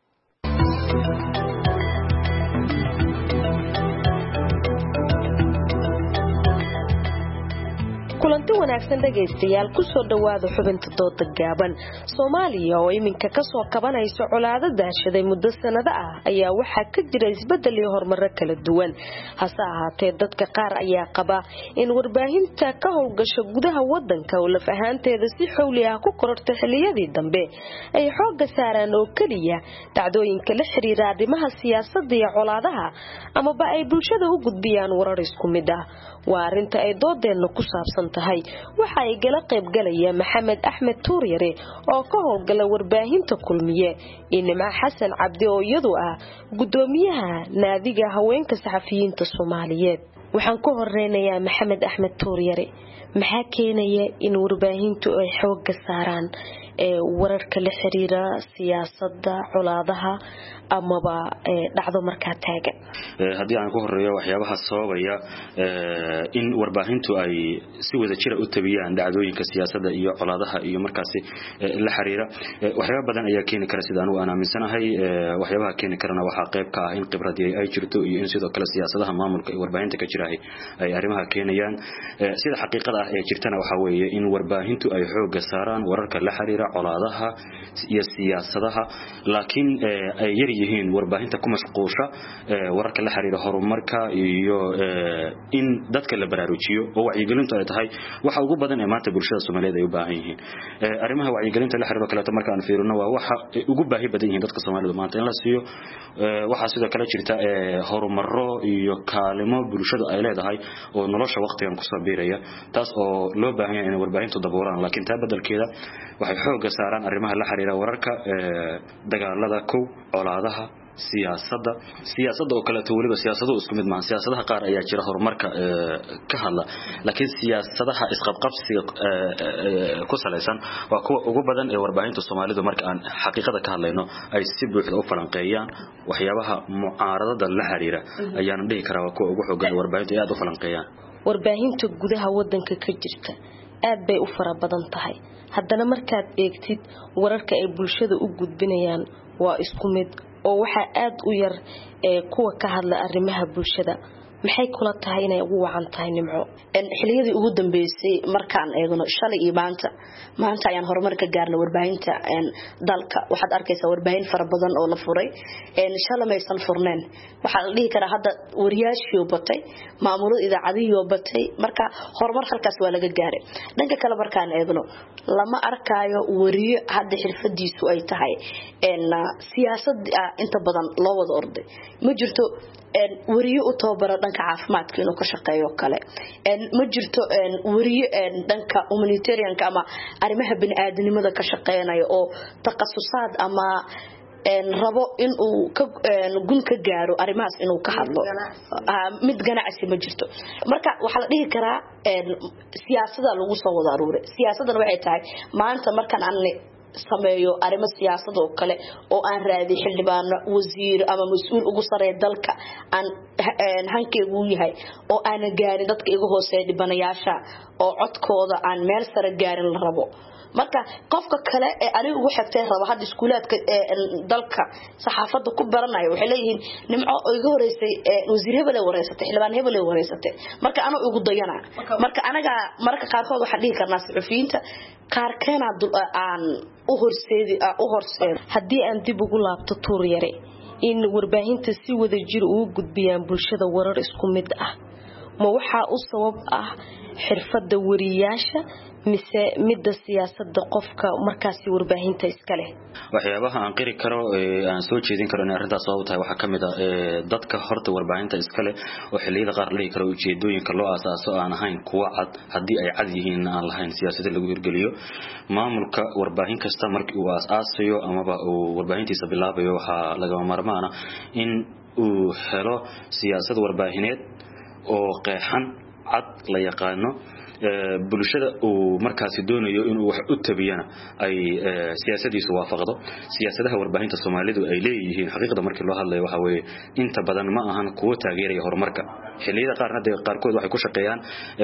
kulanti wanaagsan dhageystayaal ku soo dhawaada xubinta dooda gaaban Soomaaliya oo iminka ka soo kabanayso colaado daashaday muddo sanado ah ayaa waxa ka jira isbedel iyo horumar kala duwan hase ahaatee dadka qaar ayaa qaba in warbaahinta ka howlgasho gudaha wadanka oo laf ahaanteeda si xawli ah ku korortay xilliyadii dambe ay xoogga saaraan oo kaliya dhacdooyinka la xiriira arrimaha siyaasadda iyo colaadaha ama ba ay bulshada u gudbiyaan warar isku mid ah waa arinta ay doodeena ku saabsan tahay waxa ay gala qayb galaya Maxamed Axmed Tuuryare oo ka howlgala warbaahinta kulmiye Inama Xasan Cabdi oo iyadu ah gudoomiyaha naadiga haweenka saxafiyiinta Soomaaliyeed waxaan ku horeynayaa Maxamed Axmed Tuuryare maxaa keenaya in warbaahintu ay xoogga saaraan ee wararka la xiriira siyaasadda colaadaha amaba dhacdo markaa taagan haddii aan ku horeeyo waxyaabaha sababaya in warbaahintu ay si wada jir u tabiyaan dhacdooyinka siyaasadda iyo colaadaha iyo markaasi la xiriira waxyaabo badan ayaa keeni kara sida anigu aan aaminsanahay waxyaabaha keeni karana waxa qayb ka ah in khibradii ay jirto iyo in sidoo kale siyaasadaha maamulka ee warbaahinta ka jira ay arrimaha keenayaan sida xaqiiqada ah ee jirtana waxa weeye in warbaahintu ay xoog saaraan wararka la xiriira colaadaha iyo siyaasadaha laakiin ay yar yihiin warbaahinta ku mashquusha wararka la xiriira horumarka iyo in dadka la baraarujiyo oo wacyigelintu ay tahay waxa ugu badan ee maanta bulshada Soomaaliyeed ay u baahan yihiin arimaha wacyigelinta la xiriira kale marka aan fiirino waa waxa ugu baahi badan yihiin dadka Soomaaliyeed maanta in la siiyo waxa sidoo kale jirta horumaro iyo kaalimo bulshada ay leedahay oo nolosha waqtigan ku sabiiraya taas oo loo baahan yahay in warbaahintu daboolaan laakiin taa badalkeeda waxay xoog saaraan arimaha la xiriira wararka dagaalada kow colaadaha siyaasadda siyaasadda oo kale to waliba siyaasadu isku mid ma siyaasadaha qaar ayaa jira horumarka ka hadla laakiin siyaasadaha isqabqabsiga ku salaysan waa kuwa ugu badan ee warbaahinta Soomaalidu marka aan xaqiiqada ka hadlayno ay si buuxda u falanqeeyaan waxyaabaha mucaaradada la xiriira ayaan dhihi karaa waa kuwa ugu xooggan warbaahinta aad u falanqeeyaan warbaahinta gudaha wadanka ka jirta aad bay u fara badan tahay haddana markaad eegtid wararka ay bulshada u gudbinayaan waa isku mid oo waxa aad u yar ee kuwa ka hadla arrimaha bulshada maxay kula tahay inay ugu wacan tahay nimco in xiliyadii ugu dambeysay markaan eegno shalay iyo maanta maanta ayaan horumar ka gaarnay warbaahinta een dalka waxaad arkaysaa warbaahin fara badan oo la furay een shalay maysan furneen waxa la dhihi karaa hadda wariyaashii batay maamulada idaacadihii batay marka horumar halkaas waa laga gaaray dhanka kale markaan eegno lama arkaayo wariyo hadda xirfadiisu ay tahay een siyaasad inta badan loo wada orday ma jirto een wariyo u tababaro dhanka caafimaadka inuu ka shaqeeyo kale een ma jirto een wariyo een dhanka humanitarian ama arrimaha bini'aadanimada ka shaqeeyo oo takhasusaad ama een rabo in uu ka gun ka gaaro arrimahaas inuu ka hadlo mid ganacsi ma jirto marka waxa la dhihi karaa een siyaasadda lagu soo wada aruuray siyaasaddan waxay tahay maanta markaan aan sameeyo arrimo siyaasad oo kale oo aan raadi xildhibaan wasiir ama mas'uul ugu sareeyo dalka aan hankeygu yahay oo aan gaarin dadka igu hooseeya dhibanayaasha oo codkooda aan meel sare gaarin la rabo marka qofka kale ee anigu ugu xigtay raba hadda iskuulaadka dalka saxaafadda ku baranayo waxay leeyihiin nimco oo iga horeysay wasiir hebel ee wareysatay xildhibaan hebel ee wareysatay marka anu ugu dayana marka anaga marka qaarkood waxa dhihi karnaa saxufiyiinta qaarkeena aan u horseedi u horseed haddii aan dib ugu laabto tuur yare in warbaahinta si wada jir ugu gudbiyaan bulshada warar isku mid ah ma waxa u sabab ah xirfadda wariyaasha mise midda siyaasadda qofka markaasi warbaahinta iska leh waxyaabaha aan qiri karo ee aan soo jeedin karo in arrintaas sabab tahay waxa kamid ah dadka horta warbaahinta iska leh oo xilliyada qaar la karo ujeedooyinka loo aasaaso aan ahayn kuwa cad hadii ay cad yihiin aan lahayn siyaasadda lagu hirgeliyo maamulka warbaahin kasta markii uu aasaasayo amaba uu warbaahintiisa bilaabayo waxa laga marmaana in uu helo siyaasad warbaahineed oo qeexan cad la yaqaano bulshada uu markaasi doonayo inuu wax u tabiyana ay siyaasadiisu waafaqdo siyaasadaha warbaahinta Soomaalidu ay leeyihiin xaqiiqda markii loo hadlayo waxa weeye inta badan ma ahan kuwa taageeraya horumarka xilliyada qaarna ee qaarkood waxay ku shaqeeyaan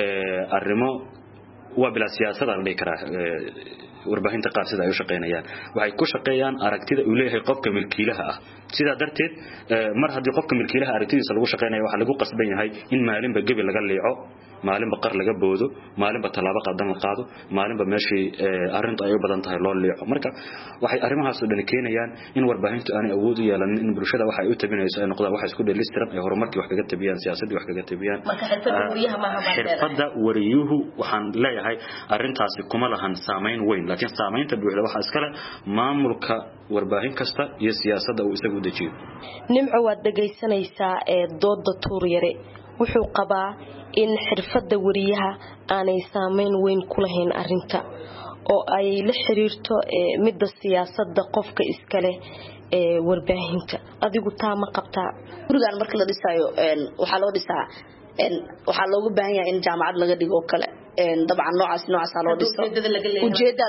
arrimo waa bila siyaasada la dhigay warbaahinta qaar sida ay u shaqeynayaan waxay ku shaqeeyaan aragtida uu leeyahay qofka milkiilaha ah sida darteed mar haddii qofka milkiilaha aragtidiisa lagu shaqeynayo waxa lagu qasban yahay in maalinba gabi laga leeco maalinba qar laga boodo maalinba talaabo qadan la qaado maalinba meeshii arintu ay u badan tahay loo leeco marka waxay arrimahaas u dhan keenayaan in warbaahintu aanay awood u yeelan in bulshada waxa ay u tabinayso ay noqdaan wax isku dheelistiran ay horumarkii wax kaga tabiyaan siyaasadii wax kaga tabiyaan marka xirfadda wariyaha ma aha xirfadda wariyuhu waxaan leeyahay arintaasi kuma lahan saameyn weyn laakiin saameynta buuxda waxa iska leh maamulka warbaahin kasta iyo siyaasadda uu isagu dejiyo nimco waad dhageysanaysaa ee dooda tuur yare wuxuu qabaa in xirfadda wariyaha aanay saameyn weyn ku lahayn arinta oo ay la xiriirto midda siyaasadda qofka iska leh ee warbaahinta adigu taa ma qabtaa gurigan marka la dhisayo een waxa loo dhisaa een waxa looga baahan yahay in jaamacad laga dhigo kale een dabcan noocaas noocaas loo dhiso ujeedada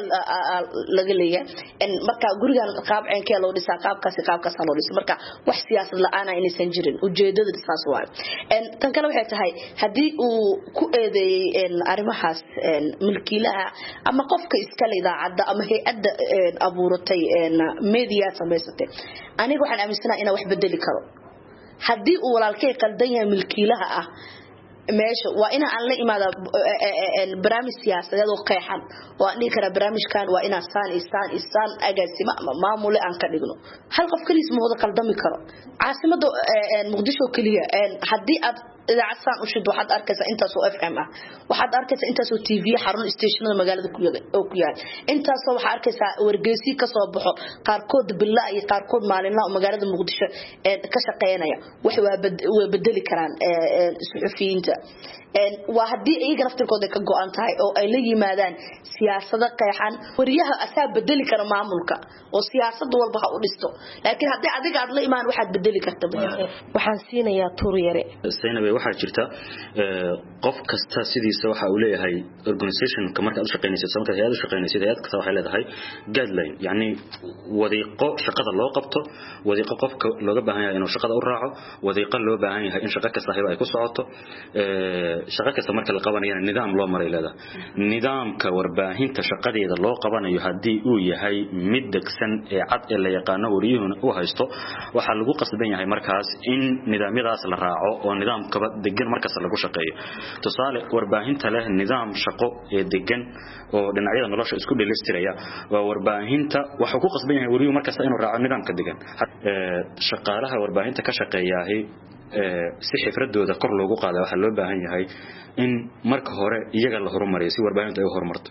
laga leeyahay een marka gurigan qaab ceenkee loo dhisaa qaabkaas qaabkaas loo dhiso marka wax siyaasad la'aan ah inaysan jirin ujeedada dhisaas waa een tan kale waxay tahay hadii uu ku eedeeyay een arrimahaas een milkiilaha ama qofka iska leh idaacada ama hay'adda abuuratay een media samaysatay aniga waxaan aaminsanahay in wax bedeli karo hadii uu walaalkay qaldan yahay milkiilaha ah meesha waa ina aan la imaada barnaamij siyaasadeed oo qeexan oo aan dhigi karaa barnaamijkan waa ina saan isaan isaan agaasima maamule aan ka dhigno hal qof kaliis ma wada qaldami karo caasimada muqdisho kaliya hadii aad idaacad saan u shid waxaad arkaysaa intaas oo F M ah waxaad arkaysaa intaas oo T V xarun stationada magaalada ku yaal oo ku yaal intaas oo waxaad arkaysaa wargeysi ka soo baxo qaar kood bilaa iyo qaar kood maalinla oo magaalada muqdisho ee ka shaqeynaya wax waa bedeli karaan suxufiyiinta een waa hadii ay graftirkooda ka go'an tahay oo ay la yimaadaan siyaasada qeexan wariyaha asaab bedeli kara maamulka oo siyaasad walba ha u dhisto laakiin hadii adiga aad la imaan waxaad bedeli kartaa waxaan siinayaa tuur yare saynabe waxa jirta qof kasta sidiisa waxa uu leeyahay organization ka marka aad shaqeynaysid sababta hay'ad shaqeynaysid hay'ad kasta waxay leedahay guideline yani wadiiqo shaqada loo qabto wadiiqo qofka looga baahan yahay inuu shaqada u raaco wadiiqo loo baahan yahay in shaqo kasta ay ku socoto shaqo kasta marka la qabanayo nidaam loo maray leedahay nidaamka warbaahinta shaqadeeda loo qabanayo hadii uu yahay mid degsan ee cad ee la yaqaan wariyuhuna uu haysto waxa lagu qasban yahay markaas in nidaamyadaas la raaco oo nidaamka degan markaas lagu shaqeeyo tusaale warbaahinta leh nidaam shaqo ee degan oo dhinacyada nolosha isku dheellistiraya waa warbaahinta waxa ku qasban yahay wariyuhu markaas inuu raaco nidaamka degan shaqaalaha warbaahinta ka shaqeeyahay si xifradooda kor loogu qaado waxa loo baahan yahay in marka hore iyaga la horumariyo si warbaahintu ay u horumarto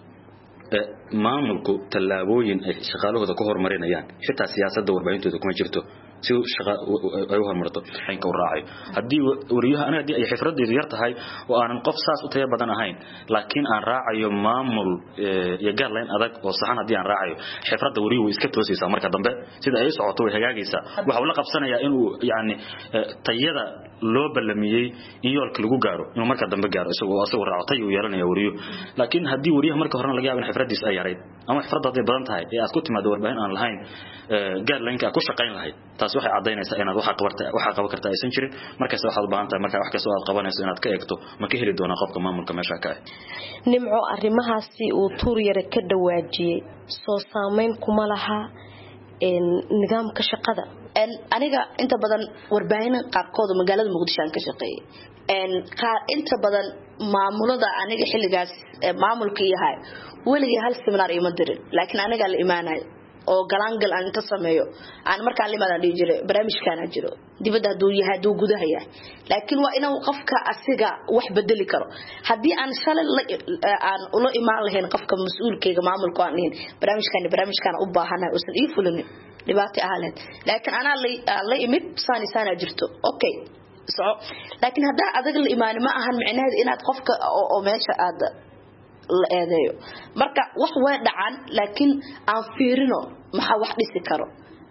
maamulku talaabooyin ay shaqaalahooda ku horumarinayaan xitaa siyaasadda warbaahintooda kuma jirto si shaqa ay u horumarto aynka u raacayo hadii wariyaha anaga hadii ay xifradeedu yar tahay oo aanan qof saas u tayo badan ahayn laakiin aan raacayo maamul iyo guideline adag oo saxan hadii aan raacayo xifrada wariyuhu iska toosaysa marka dambe sida ay socoto way hagaagaysaa waxa uu la qabsanayaa inuu yaani tayada loo balamiyay in yoolka lagu gaaro inuu marka dambe gaaro isagoo asoo raaco tayo u yeelanaya wariyuhu laakiin hadii wariyaha marka hore laga yaabo in xifradiisa ay yareyd ama xifradaada badan tahay ee aad ku timaado warbaahin aan lahayn guideline-ka ku shaqeyn lahayd taas waxay cadeynaysaa inaad waxa qabarta waxa qaban kartaa aysan jirin markaas waxaad u baahan tahay marka wax kasta aad qabanayso inaad ka eegto ma ka heli doona qofka maamulka meesha ka ah nimco arrimahaasi uu tuur yare ka dhawaajiyay soo saameyn kuma laha in nidaamka shaqada en aniga inta badan warbaahin qaarkood magaalada muqdisho aan ka shaqeeyay en qaar inta badan maamulada aniga xilligaas maamulka yahay waliga hal seminar ima dirin laakiin aniga la imaanay oo galangal aan ka sameeyo aan markaa limadan dhigi jiray barnaamijkan jiro dibadda haduu yahay haduu gudaha yahay laakiin waa inuu qofka asiga wax bedeli karo hadii aan shalay aan ula imaan lahayn qofka mas'uulkayga maamulka aan leeyahay barnaamijkan barnaamijkan u baahanahay oo ii fulin dhibaato ahaleed laakiin ana la imid saani saana jirto okay so laakiin hadaa adag la imaan ma ahan macnaheedu inaad qofka oo meesha aad la eedeeyo marka wax way dhacan laakiin aan fiirino maxaa wax dhisi karo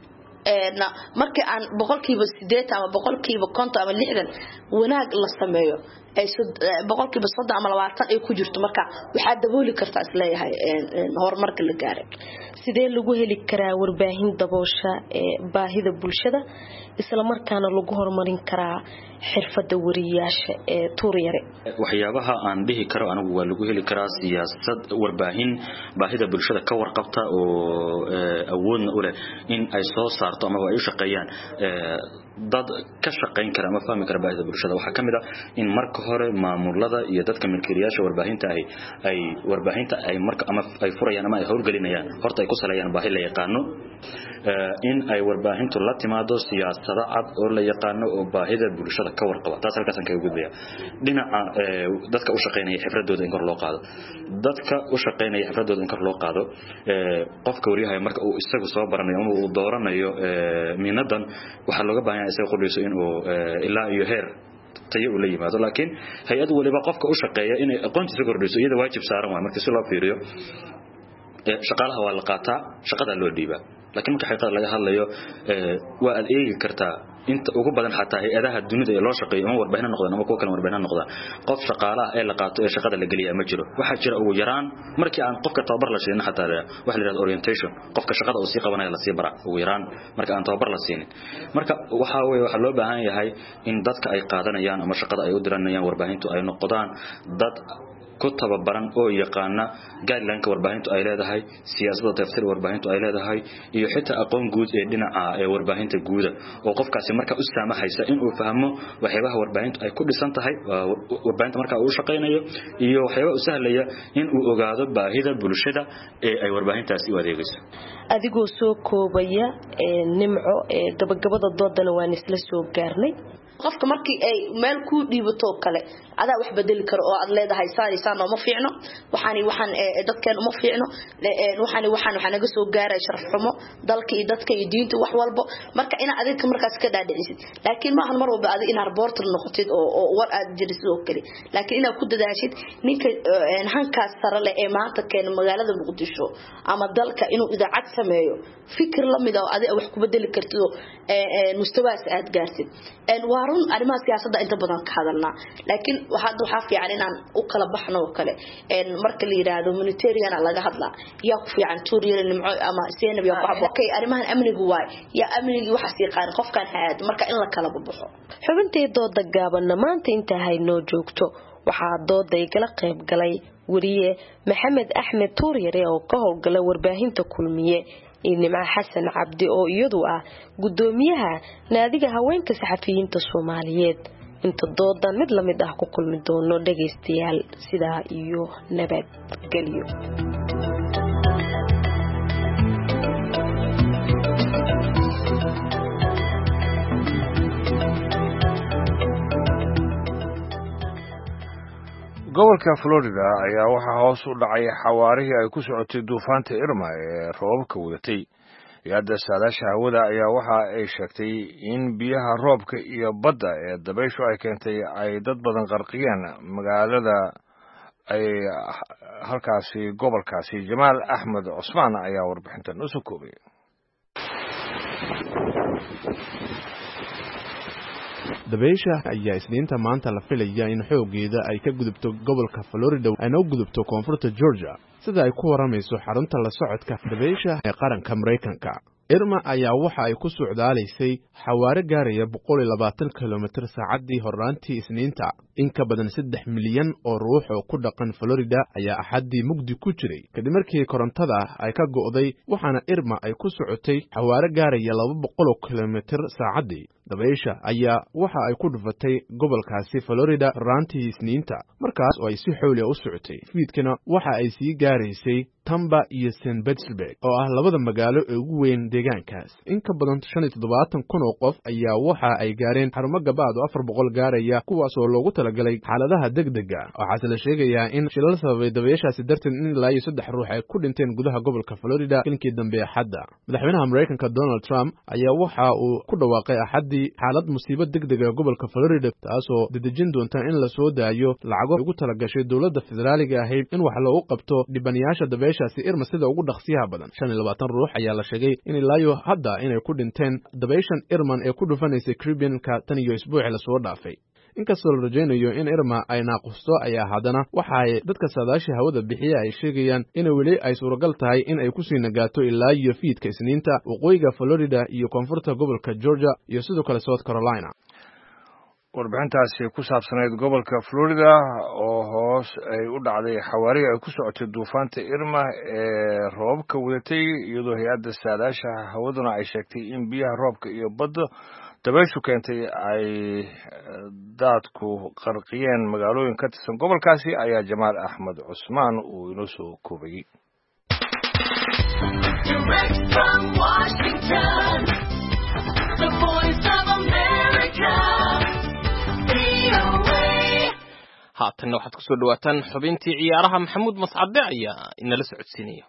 ee markii aan boqolkiiba sideed ama boqolkiiba konton ama lixdan wanaag la sameeyo ay boqolkiiba soddon ama labaatan ay ku jirto marka waxa dabooli kartaa isleeyahay horumarka la gaaray sidee lagu heli karaa warbaahin daboosha ee baahida bulshada isla markaana lagu horumarin karaa xirfada wariyaasha ee tuur yare waxyaabaha aan dhihi karo anigu waa lagu heli karaa siyaasad warbaahin baahida bulshada ka warqabta oo awoodna u leh in ay soo saarto ama ay u shaqeeyaan dad ka shaqeyn kara ama fahmi kara baahida bulshada waxa kamid ah in marka hore maamulada iyo dadka milkiilayaasha warbaahinta ay ay warbaahinta ay marka ama ay furayaan ama ay howlgelinayaan horta ay ku saleeyaan baahi la yaqaano in ay warbaahintu la timaado siyaasada cad oo la yaqaano oo baahida bulshada ka warqaba taas halkaas aan kaga gudbaya dhinaca dadka u shaqeynaya xifradooda in kor loo qaado dadka u shaqeynaya xifradooda in kor loo qaado qofka wariyaha marka uu isagu soo baranayo ama uu dooranayo minadan waxa looga baahan yahay isaga qudhiso in uu ilaa iyo heer tayo la yimaado laakiin hay'ad waliba qofka u shaqeeya in ay aqoontiisa kordhiso iyada waajib saaran waa marka si loo fiiriyo shaqaalaha waa la qaataa shaqada loo dhiibaa laakiin marka xaqada laga hadlayo waa aad eegi kartaa inta ugu badan xataa hay'adaha dunida ee loo shaqeeyo ama warbaahin noqdaan ama kuwa kale warbaahin noqdaan qof shaqaalaha ee la qaato ee shaqada la galiya ma jiro waxa jira ugu yaraan markii aan qofka tababar la siin xataa wax la yiraahdo orientation qofka shaqada uu si qabanayo la sii bara ugu yaraan marka aan tababar la siin marka waxa weeye waxa loo baahan yahay in dadka ay qaadanayaan ama shaqada ay u diranayaan warbaahintu ay noqdaan dad ku tababaran oo yaqaana guideline-ka warbaahintu ay leedahay siyaasadda tafsiir warbaahintu ay leedahay iyo xitaa aqoon guud ee dhinaca ee warbaahinta guuda oo qofkaasi marka u saamaxaysa in uu fahmo waxyaabaha warbaahintu ay ku dhisan tahay warbaahinta marka uu shaqeynayo iyo waxyaabaha u sahlaya in uu ogaado baahida bulshada ee ay warbaahintaasi u adeegayso adigoo soo koobaya nimco ee gabagabada doodana waan isla soo gaarnay qofka markii ay meel ku dhiibato kale adaa wax bedeli karo oo aad leedahay saarisan uma fiicno waxaani waxaan dadkeen uma fiicno waxaani waxaan waxa naga soo gaaray sharaf xumo dalka iyo dadka iyo diinta wax walba marka ina adiga markaas ka dhaadhicisid laakiin ma ahan mar walba adiga ina reporter noqotid oo war aad jirisid oo kale laakiin ina ku dadaashid ninka hankaas sare leh ee maanta keen magaalada Muqdisho ama dalka inuu idaacad sameeyo fikir la mid ah adiga wax ku bedeli kartid ee mustawaas aad gaartid een waarun arrimaha siyaasadda inta badan ka hadalna laakiin waxa waxa fiican inaan u kala baxno kale een marka la yiraahdo humanitarian laga hadlaa ya ku fiican tuuriyada nimco ama seenab ya ku okay arrimahan amnigu waay ya amnigu waxa si qaan qofkan haad marka in la kala baxo xubintii dooda gaaban maanta inta hayno joogto waxa dooday kala qayb galay wariye Maxamed Axmed Tuuriyare oo ka howlgala warbaahinta kulmiye Nimca Xasan Cabdi oo iyadu ah gudoomiyaha naadiga haweenka saxafiyiinta Soomaaliyeed inta doodan mid la mid ah ku kulmi doono dhageystayaal sida iyo nabad galiyo gobolka Florida ayaa waxa hoos u dhacay xawaarihii ay ku socotay duufaanta Irma ee roobka wadatay yaada saadaasha hawada ayaa waxa ay sheegtay in biyaha roobka iyo badda ee dabayshu ay keentay ay dad badan qarqiyeen magaalada ay halkaasi gobolkaasi Jamaal Axmed Cusmaan ayaa warbixintan u soo koobay dabaysha ayaa isniinta maanta la filaya in xoogeeda ay ka gudubto gobolka Florida ayna u gudubto koonfurta Georgia sida ay ku waramayso xarunta la socodka dabaysha ee qaranka Mareykanka Irma ayaa waxa ay ku socdaalaysay xawaare gaaraya boqol iyo labaatan kilomitir saacadii horraantii isniinta in ka badan saddex milyan oo ruux oo ku dhaqan Florida ayaa axadii mugdi ku jiray kadib markii korontada ay ka go'day waxaana Irma ay ku socotay xawaare gaaraya laba boqol kilomitir saacadii dabaysha ayaa waxa ay ku dhufatay gobolkaasi Florida raantii isniinta markaas oo ay si xoolo u socotay fiidkana waxa ay sii gaaraysay Tampa iyo Saint Petersburg oo ah labada magaalo ee ugu weyn deegaankaas in ka badan shan iyo toddobaatan kun oo qof ayaa waxa ay gaareen xarumo gabaad oo afar boqol gaaraya kuwaas oo loogu talagalay xaaladaha degdega waxa la sheegayaa in shilal sababay dabayshaasi darteed in ilaa iyo saddex ruux ay ku dhinteen gudaha gobolka Florida kilinkii dambe axadda madaxweynaha Mareykanka Donald Trump ayaa waxa uu ku dhawaaqay axadii xaalad musiibo degdeg ah gobolka Florida taasoo dedejin doonta in la soo daayo lacago ugu talagashay dawladda federaaliga ahayd in wax loogu qabto dhibanayaasha dabayshaasi Irma sida ugu dhaqsiyaha badan shan iyo labaatan ruux ayaa la sheegay in ilaa hadda inay ku dhinteen dabayshan Irman ee ku dhufanaysa Caribbean-ka tan iyo isbuucii la soo dhaafay inkastoo la rajaynayo in Irma ay naaqusto ayaa haddana waxa ay dadka saadaasha hawada bixiya ay sheegayaan in weli ay suuragal tahay in ay ku sii nagaato ilaa iyo fiidka isniinta waqooyiga Florida iyo koonfurta gobolka Georgia iyo sidoo kale South Carolina warbixintaasi ku saabsanayd gobolka Florida oo hoos ay u dhacday xawaari ay ku socotay duufaanta Irma ee roobka wadatay iyadoo hay'adda saadaasha hawaduna ay sheegtay in biyaha roobka iyo badda dabayshu keentay ay daadku qarqiyeen magaalooyin ka tirsan gobolkaasi ayaa Jamaal Axmed Cusmaan uu inoo soo koobay haatan waxaad ku soo dhawaataan xubintii ciyaaraha Maxamuud Mascade ayaa inala socodsiinaya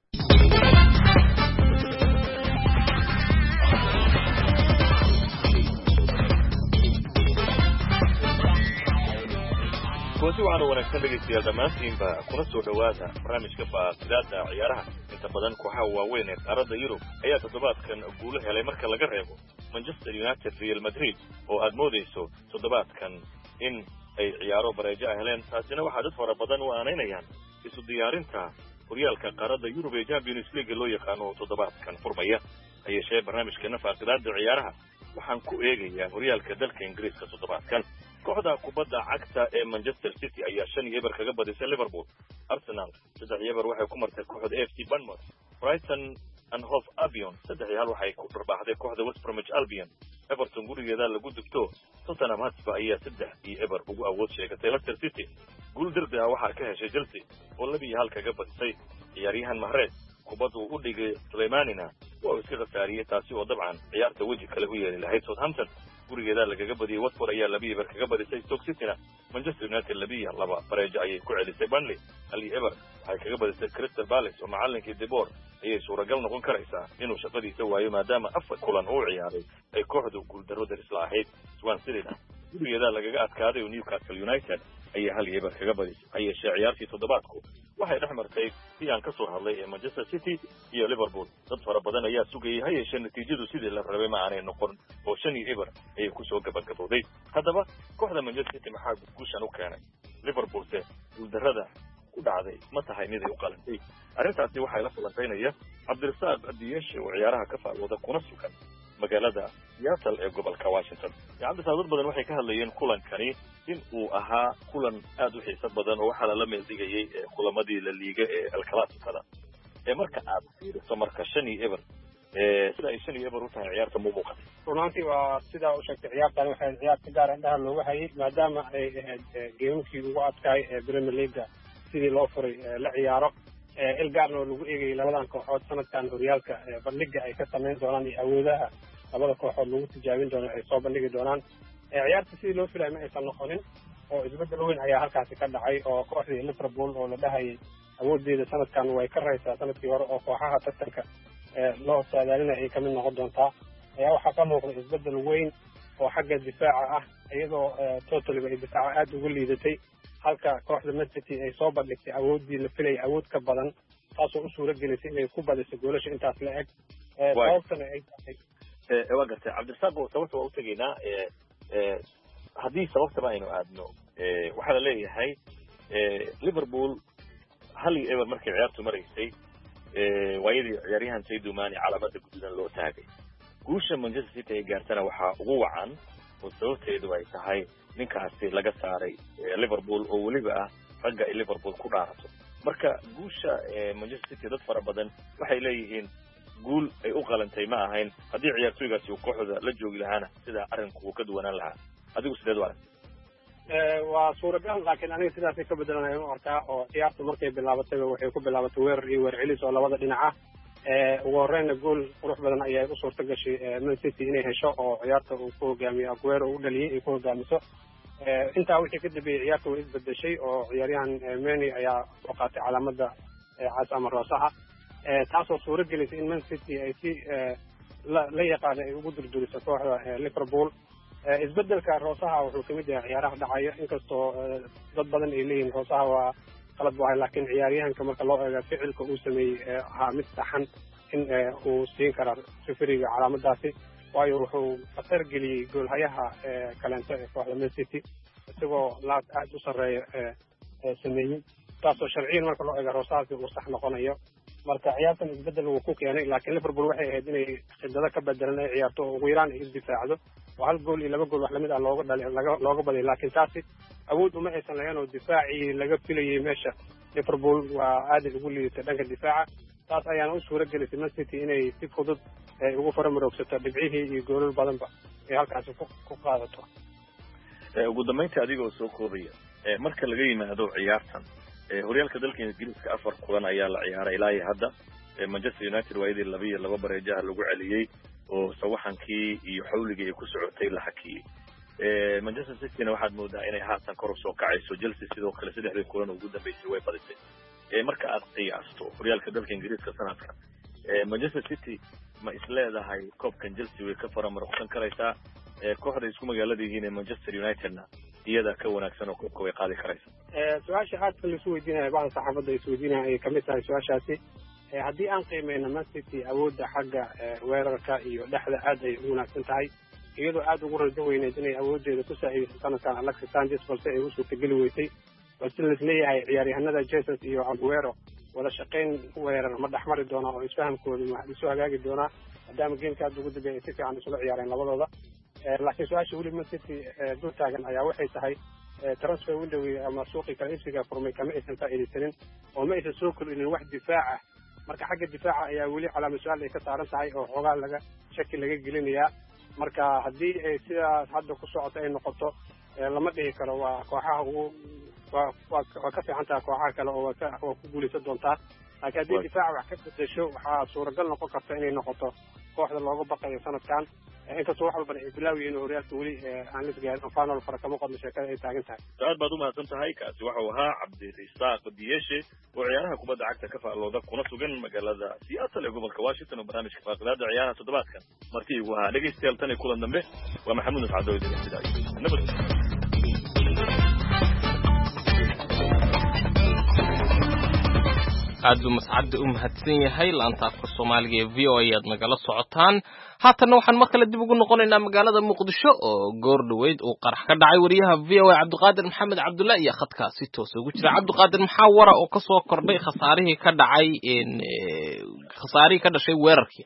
kulanti waxaana wanaagsan dhegaystayaal dhammaantiinba kuna soo dhowaada barnaamijka faaqidaada ciyaaraha inta badan kooxaha waaweyn ee qaaradda Yurub ayaa toddobaadkan guulo helay marka laga reebo Manchester United Real Madrid oo aad moodayso toddobaadkan in ay ciyaaro bareejo ah heleen taasina waxaa dad fara badan u aanaynayaan isu diyaarinta horyaalka qaaradda Yurub ee Champions League loo yaqaano toddobaadkan furmaya ayay barnaamijkeena faaqidaada ciyaaraha waxaan ku eegayaa horyaalka dalka Ingiriiska toddobaadkan kooxda kubadda cagta ee Manchester City ayaa shan iyo eber kaga badisay Liverpool. Arsenal saddex iyo eber waxay ku martay kooxda A F C Bournemouth. Brighton and Hove Albion saddex iyo hal waxay ku dharbaaxday kooxda West Bromwich Albion. Everton gurigeeda lagu dugto. Tottenham Hotspur ayaa saddex iyo eber ugu awood sheegatay Leicester City. guul darbi ah waxaa ka heshay Chelsea oo laba iyo hal kaga badisay. ciyaaryahan Mahrez kubaddu u dhigay Suleymanina waa iska qasaariyay taasi oo dabcan ciyaarta waji kale u yeelay lahayd Southampton gurigeeda lagaga badiyay. Watford ayaa laba iyo eber kaga badisay Stoke City-na. Manchester United laba iyo laba bareejo ayay ku celisay Burnley. hal iyo eber waxay kaga badisay Crystal Palace oo macallinkii De Boer ayay suuragal noqon karaysaa inuu shaqadiisa waayo maadaama afar kulan uu ciyaaray ay kooxdu guuldarro daris la ahayd. Swansea City-na gurigeeda lagaga adkaaday Newcastle United ayaa hal iyo eber kaga badisay. ayay ciyaartii toddobaadku waxay dhex martay si aan ka soo hadlay ee Manchester City iyo Liverpool. dad fara badan ayaa sugayay ha yeeshee natiijadu sidii la rabay ma aanay noqon oo shan iyo eber ayay ku soo gabagabowday. haddaba kooxda Manchester City maxaa guushan u keenay? Liverpool se guuldarrada ku dhacday ma tahay mid ay u qalantay? arrintaasi waxay la falanqaynaya Cabdirasaaq Adiyeshe oo ciyaaraha ka faalooda kuna sugan magaalada Seattle ee gobolka Washington. Cabdirasaaq dad badan waxay ka hadlayeen kulankani in uu ahaa kulan aad u xiiso badan oo waxa la meel dhigayay kulamadii la liiga ee El Clasico-da. ee marka aad fiiriso marka shan iyo eber ee sida ay shan iyo eber u tahay ciyaarta mu muuqata. runtii waa sida uu sheegtay ciyaartan waxay ciyaar ka gaar indhaha looga hayay maadaama ay ahayd geemkii ugu adkaay ee Premier League sidii loo furay la ciyaaro il gaarna oo lagu eegay labadan kooxood sanadkan horyaalka bandhiga ay ka sameyn doonaan iyo awoodaha labada kooxood lagu tijaabin doono ay soo bandhigi doonaan. ciyaarta sidii loo filayay ma aysan noqonin oo isbedel weyn ayaa halkaasi ka dhacay oo kooxdii Liverpool oo la dhahayay awoodeeda sanadkan way ka raysaa sanadkii hore oo kooxaha tartanka loo saadaalinaya ay ka mid noqon doontaa ayaa waxaa ka muuqday isbedel weyn oo xagga difaaca ah iyadoo totally ay difaaca aad ugu liidatay halka kooxda Man City ay soo bandhigtay awoodii la filayay awood ka badan taasoo u suura gelisay inay ku badiso goolasha intaas la eg sababtana ay tahay ee waa gartay Cabdirasaaq oo sababta waa u tegaynaa ee ee haddii sababtaba aynu aadno ee waxaa la leeyahay ee Liverpool hal iyo eber markay ciyaartu maraysay ee waayadii ciyaaryahan Sadio Mane calaamada guduudan loo taagay. guusha Manchester City ay gaartana waxaa ugu wacan oo sababteedu ay tahay ninkaasi laga saaray Liverpool oo waliba ah ragga ay Liverpool ku dhaarato. marka guusha ee Manchester City dad fara badan waxay leeyihiin guul ay u qalantay ma ahayn haddii ciyaartoygaasi uu kooxda la joogi lahaana sida arrinku uu ka duwanaan lahaa. adigu sideed u aragtay? waa suuragal laakiin aniga sidaasay ka bedelanaya u arkaa oo ciyaartu markay bilaabatay waxay ku bilaabatay weerar iyo weer celis oo labada dhinac ah. ugu horreynna gool qurux badan ayay u suurta gashay Man City inay hesho oo ciyaarta uu ku hogaamiyo Aguero u dhaliyay ay ku hogaamiso. intaa wixii ka dambeeyay ciyaarta way isbedeshay oo ciyaaryahan Mane ayaa soo qaatay calaamada cas ama roosaha taasoo suura gelisay in Man City ay si la yaqaan ay ugu durduriso kooxda Liverpool. isbedelka roosaha wuxuu kamid yahay ciyaaraha dhacaya inkastoo dad badan ay leeyihiin roosaha waa qalad waay laakiin ciyaaryahanka marka loo eego ficilka uu sameeyey ahaa mid saxan in uu siin kara sifiriga calaamadaasi waayo wuxuu khatar geliyey goolhayaha kaleento ee kooxda Man City isagoo laad aad u sarreeya sameeyey taasoo sharciyan marka loo eego roosahaasi uu sax noqonayo. marka ciyaartan isbedel uu ku keenay laakiin Liverpool waxay ahayd inay khidada ka bedelan ay ciyaarto oo ugu yaraan ay isdifaacdo oo hal gool iyo laba gool wax lamid ah looga dhalay looga baday laakiin taasi awood uma aysan lahayn oo difaacii laga filayay meesha Liverpool waa aad ugu liidatay dhanka difaaca taas ayaana u suura gelisay Man City inay si fudud ay ugu faramarogsato dhibcihii iyo goolal badanba ay halkaasi ku qaadato. ugu dambeyntii adigoo soo koobaya marka laga yimaado ciyaartan horyaalka dalka Ingiriiska afar kulan ayaa la ciyaaray ilaa hadda. Manchester United waayadii laba iyo laba bareejaha lagu celiyay oo sawaxankii iyo xawligii ay ku socotay la hakiyay. Manchester City-na waxaad moodaa inay haatan kor u soo kacayso. Chelsea sidoo kale saddexdii kulan ugu dambeysay way badisay. marka aad qiyaasto horyaalka dalka Ingiriiska sanadkan Manchester City ma isleedahay koobkan Chelsea way ka faramarqsan karaysaa kooxda isku magaalada yihiin ee Manchester United-na iyada ka wanaagsan oo koobka way qaadi karaysaa. su-aasha aad la isu weydiinayo baan saxaafadda isu weydiinaya ay kamid tahay su-aashaasi haddii aan qiimeyno Man City awoodda xagga weerarka iyo dhexda aad ay u wanaagsan tahay iyadoo aad ugu rajo weyneed inay awoodeeda ku saaciideyso sanadkan Alexis Sanchez balse ay u suurtageli weysay balse laisleeyahay ciyaaryahanada Jesus iyo Aguero wada shaqayn weerar ma dhexmari doona oo isfahamkooda ma isu hagaagi doona maadaama geemka aad ugu dambeeyay si fiican isula ciyaareen labadooda. laakiin su-aasha weli Man City dul taagan ayaa waxay tahay transfer window ama suuqii kala iibsiga furmay kama aysan faa'iidaysanin oo ma aysan soo kordhinin wax difaac ah marka xagga difaaca ayaa weli calaamad su-aal ay ka saaran tahay oo xoogaa laga shaki laga gelinayaa marka haddii ay sidaas hadda ku socoto ay noqoto lama dhihi karo waa kooxaha ugu waa waa ka fiican tahay kooxaha kale oo waa ku guulaysan doontaa laakiin haddii difaaca wax ka bedesho waxaa suuragal noqon karta inay noqoto kooxda looga baqayo sanadkan inkastoo wax walbana ay bilaawiyiin oo horyaalka weli aan la gaarin final fara kama qodno sheekada ay taagan tahay aad baad u mahadsan tahay kaasi waxa uu ahaa cabdirasaaq diyeshe oo ciyaaraha kubadda cagta ka faalooda kuna sugan magaalada Seattle ee gobolka Washington oo barnaamijka faaqidaada ciyaaraha toddobaadkan markii ugu ahaa dhegeystayaal tan iyo kulan dambe waa maxamuud Sacdow idin sidaa nabad aad buu mascad u mahadsan yahay laanta afka Soomaaliga ee V O A aad nagala socotaan haatan waxaan mar kale dib ugu noqonaynaa magaalada Muqdisho oo goor dhaweyd uu qarax ka dhacay wariyaha V O A Cabduqaadir Maxamed Cabdulla iyo khadka si toos ugu jira Cabduqaadir maxaa wara oo ka soo kordhay khasaarihii ka dhacay in khasaarihii ka dhashay weerarkii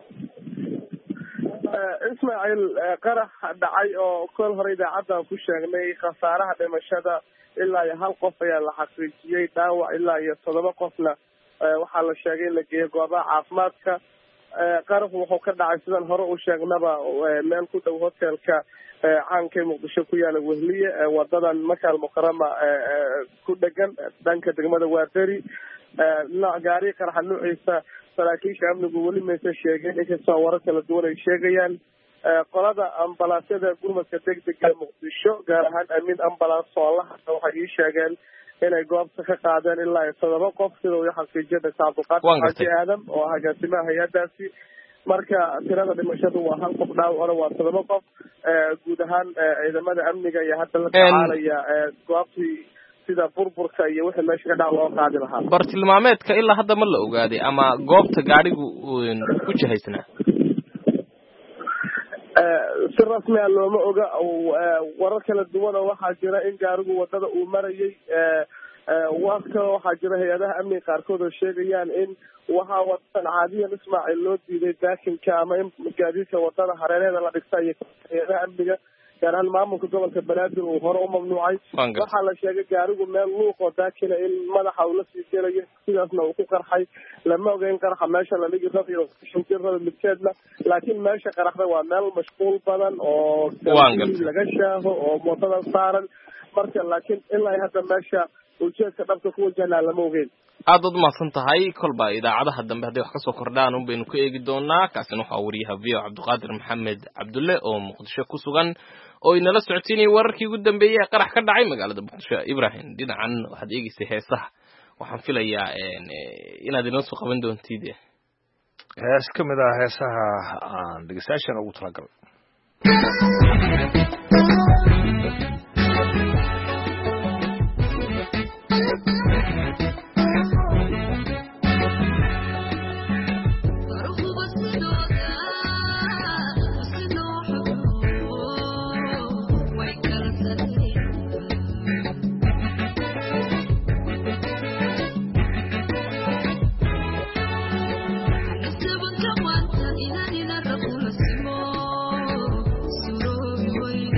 Ismaaciil qarax dhacay oo kol hore idaacada ku sheegnay khasaaraha dhimashada ilaa iyo hal qof ayaa la xaqiijiyay dhaawac ilaa iyo toddoba qofna waxaa la sheegay in la geeyo goobaha caafimaadka qaraxu wuxuu ka dhacay sidan hore u sheegnaba meel ku dhow hotelka caanka ee Muqdisho ku yaala Wehliye wadadan Makaal Mukarrama ku dhegan dhanka degmada Waadari nooc gaari qaraxa nuuciisa saraakiisha amnigu weli maysan sheegin inkastoo warar kala duwan ay sheegayaan qolada ambalaasyada gurmadka degdega Muqdisho gaar ahaan Amin ambalaas soolaha waxay ii sheegeen inay goobta ka qaadeen ilaa iyo toddoba qof sida uu xaqiijiyay Doctor Cabduqaadir Aadam oo agaasimaha hay'adaasi marka tirada dhimashadu waa hal qof dhaawacna waa toddoba qof guud ahaan ciidamada amniga iyo hadda la tacaalaya goobtii sida burburka iyo wixii meesha ka dhac loo qaadi lahaa bartilmaameedka ilaa hadda ma la ogaaday ama goobta gaarigu ku jihaysnaa si rasmi ah looma oga warar kala duwan oo waxaa jira in gaarigu wadada uu marayay waaka waxaa jira hay-adaha amniga qaarkood oo sheegayaan in waxaa wadadan caadiyan Ismaaciil loo diiday baakinka ama in gaadiidka wadada hareeraheeda la dhigta iyo hay-adaha amniga gaar ahaan maamulka gobolka Banaadir uu hore u mamnuucay waxaa la sheegay gaarigu meel luuq oo daakina in madaxa uu la sii gelayo sidaasna uu ku qarxay lama oga in qaraxa meesha la dhigi rabo shantirada midkeedna laakiin meesha qaraxda waa meel mashquul badan oo laga shaaho oo mootada saaran marka laakiin ilaa hadda meesha ujeedka dhabta ku wajahnaa lama ogeyn aad u mahadsan tahay kolba idaacadaha dambe haddii wax ka soo kordhaan un baynu ku eegi doonaa kaasina waxaa wariyaha V O A Cabduqaadir Maxamed Cabdulle oo Muqdisho ku sugan oo inala socodsiinayay wararkii ugu dambeeyay ee qarax ka dhacay magaalada Muqdisho Ibrahim dhinacan waxaad eegaysay heesaha waxaan filayaa inaad inoo soo qaban doontid hees ka mid ah heesaha aan dhegeystayaashan ugu talagalay Way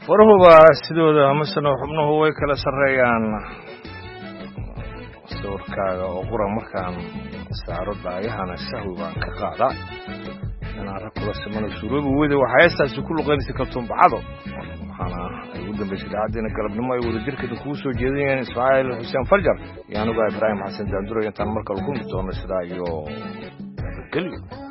farahuba sidooda amasana xubnuhu way kala sarreeyaan sawirkaaga oo qura markaan saaro daayahana sahwi baan ka qaadaa inaan rag kula samano suuroobi weyda waxaa heestaasi ku luqaynaysa kaltuun bacado waxaana ay ugu dambaysay idaacaddeena galabnimo ay wadajirkeeda kugu soo jeedinayeen ismaaciil xuseen farjar iyo anugaa ibraahim xasan daanduro intaan markale kulmi doono sidaa iyo nabadgelyo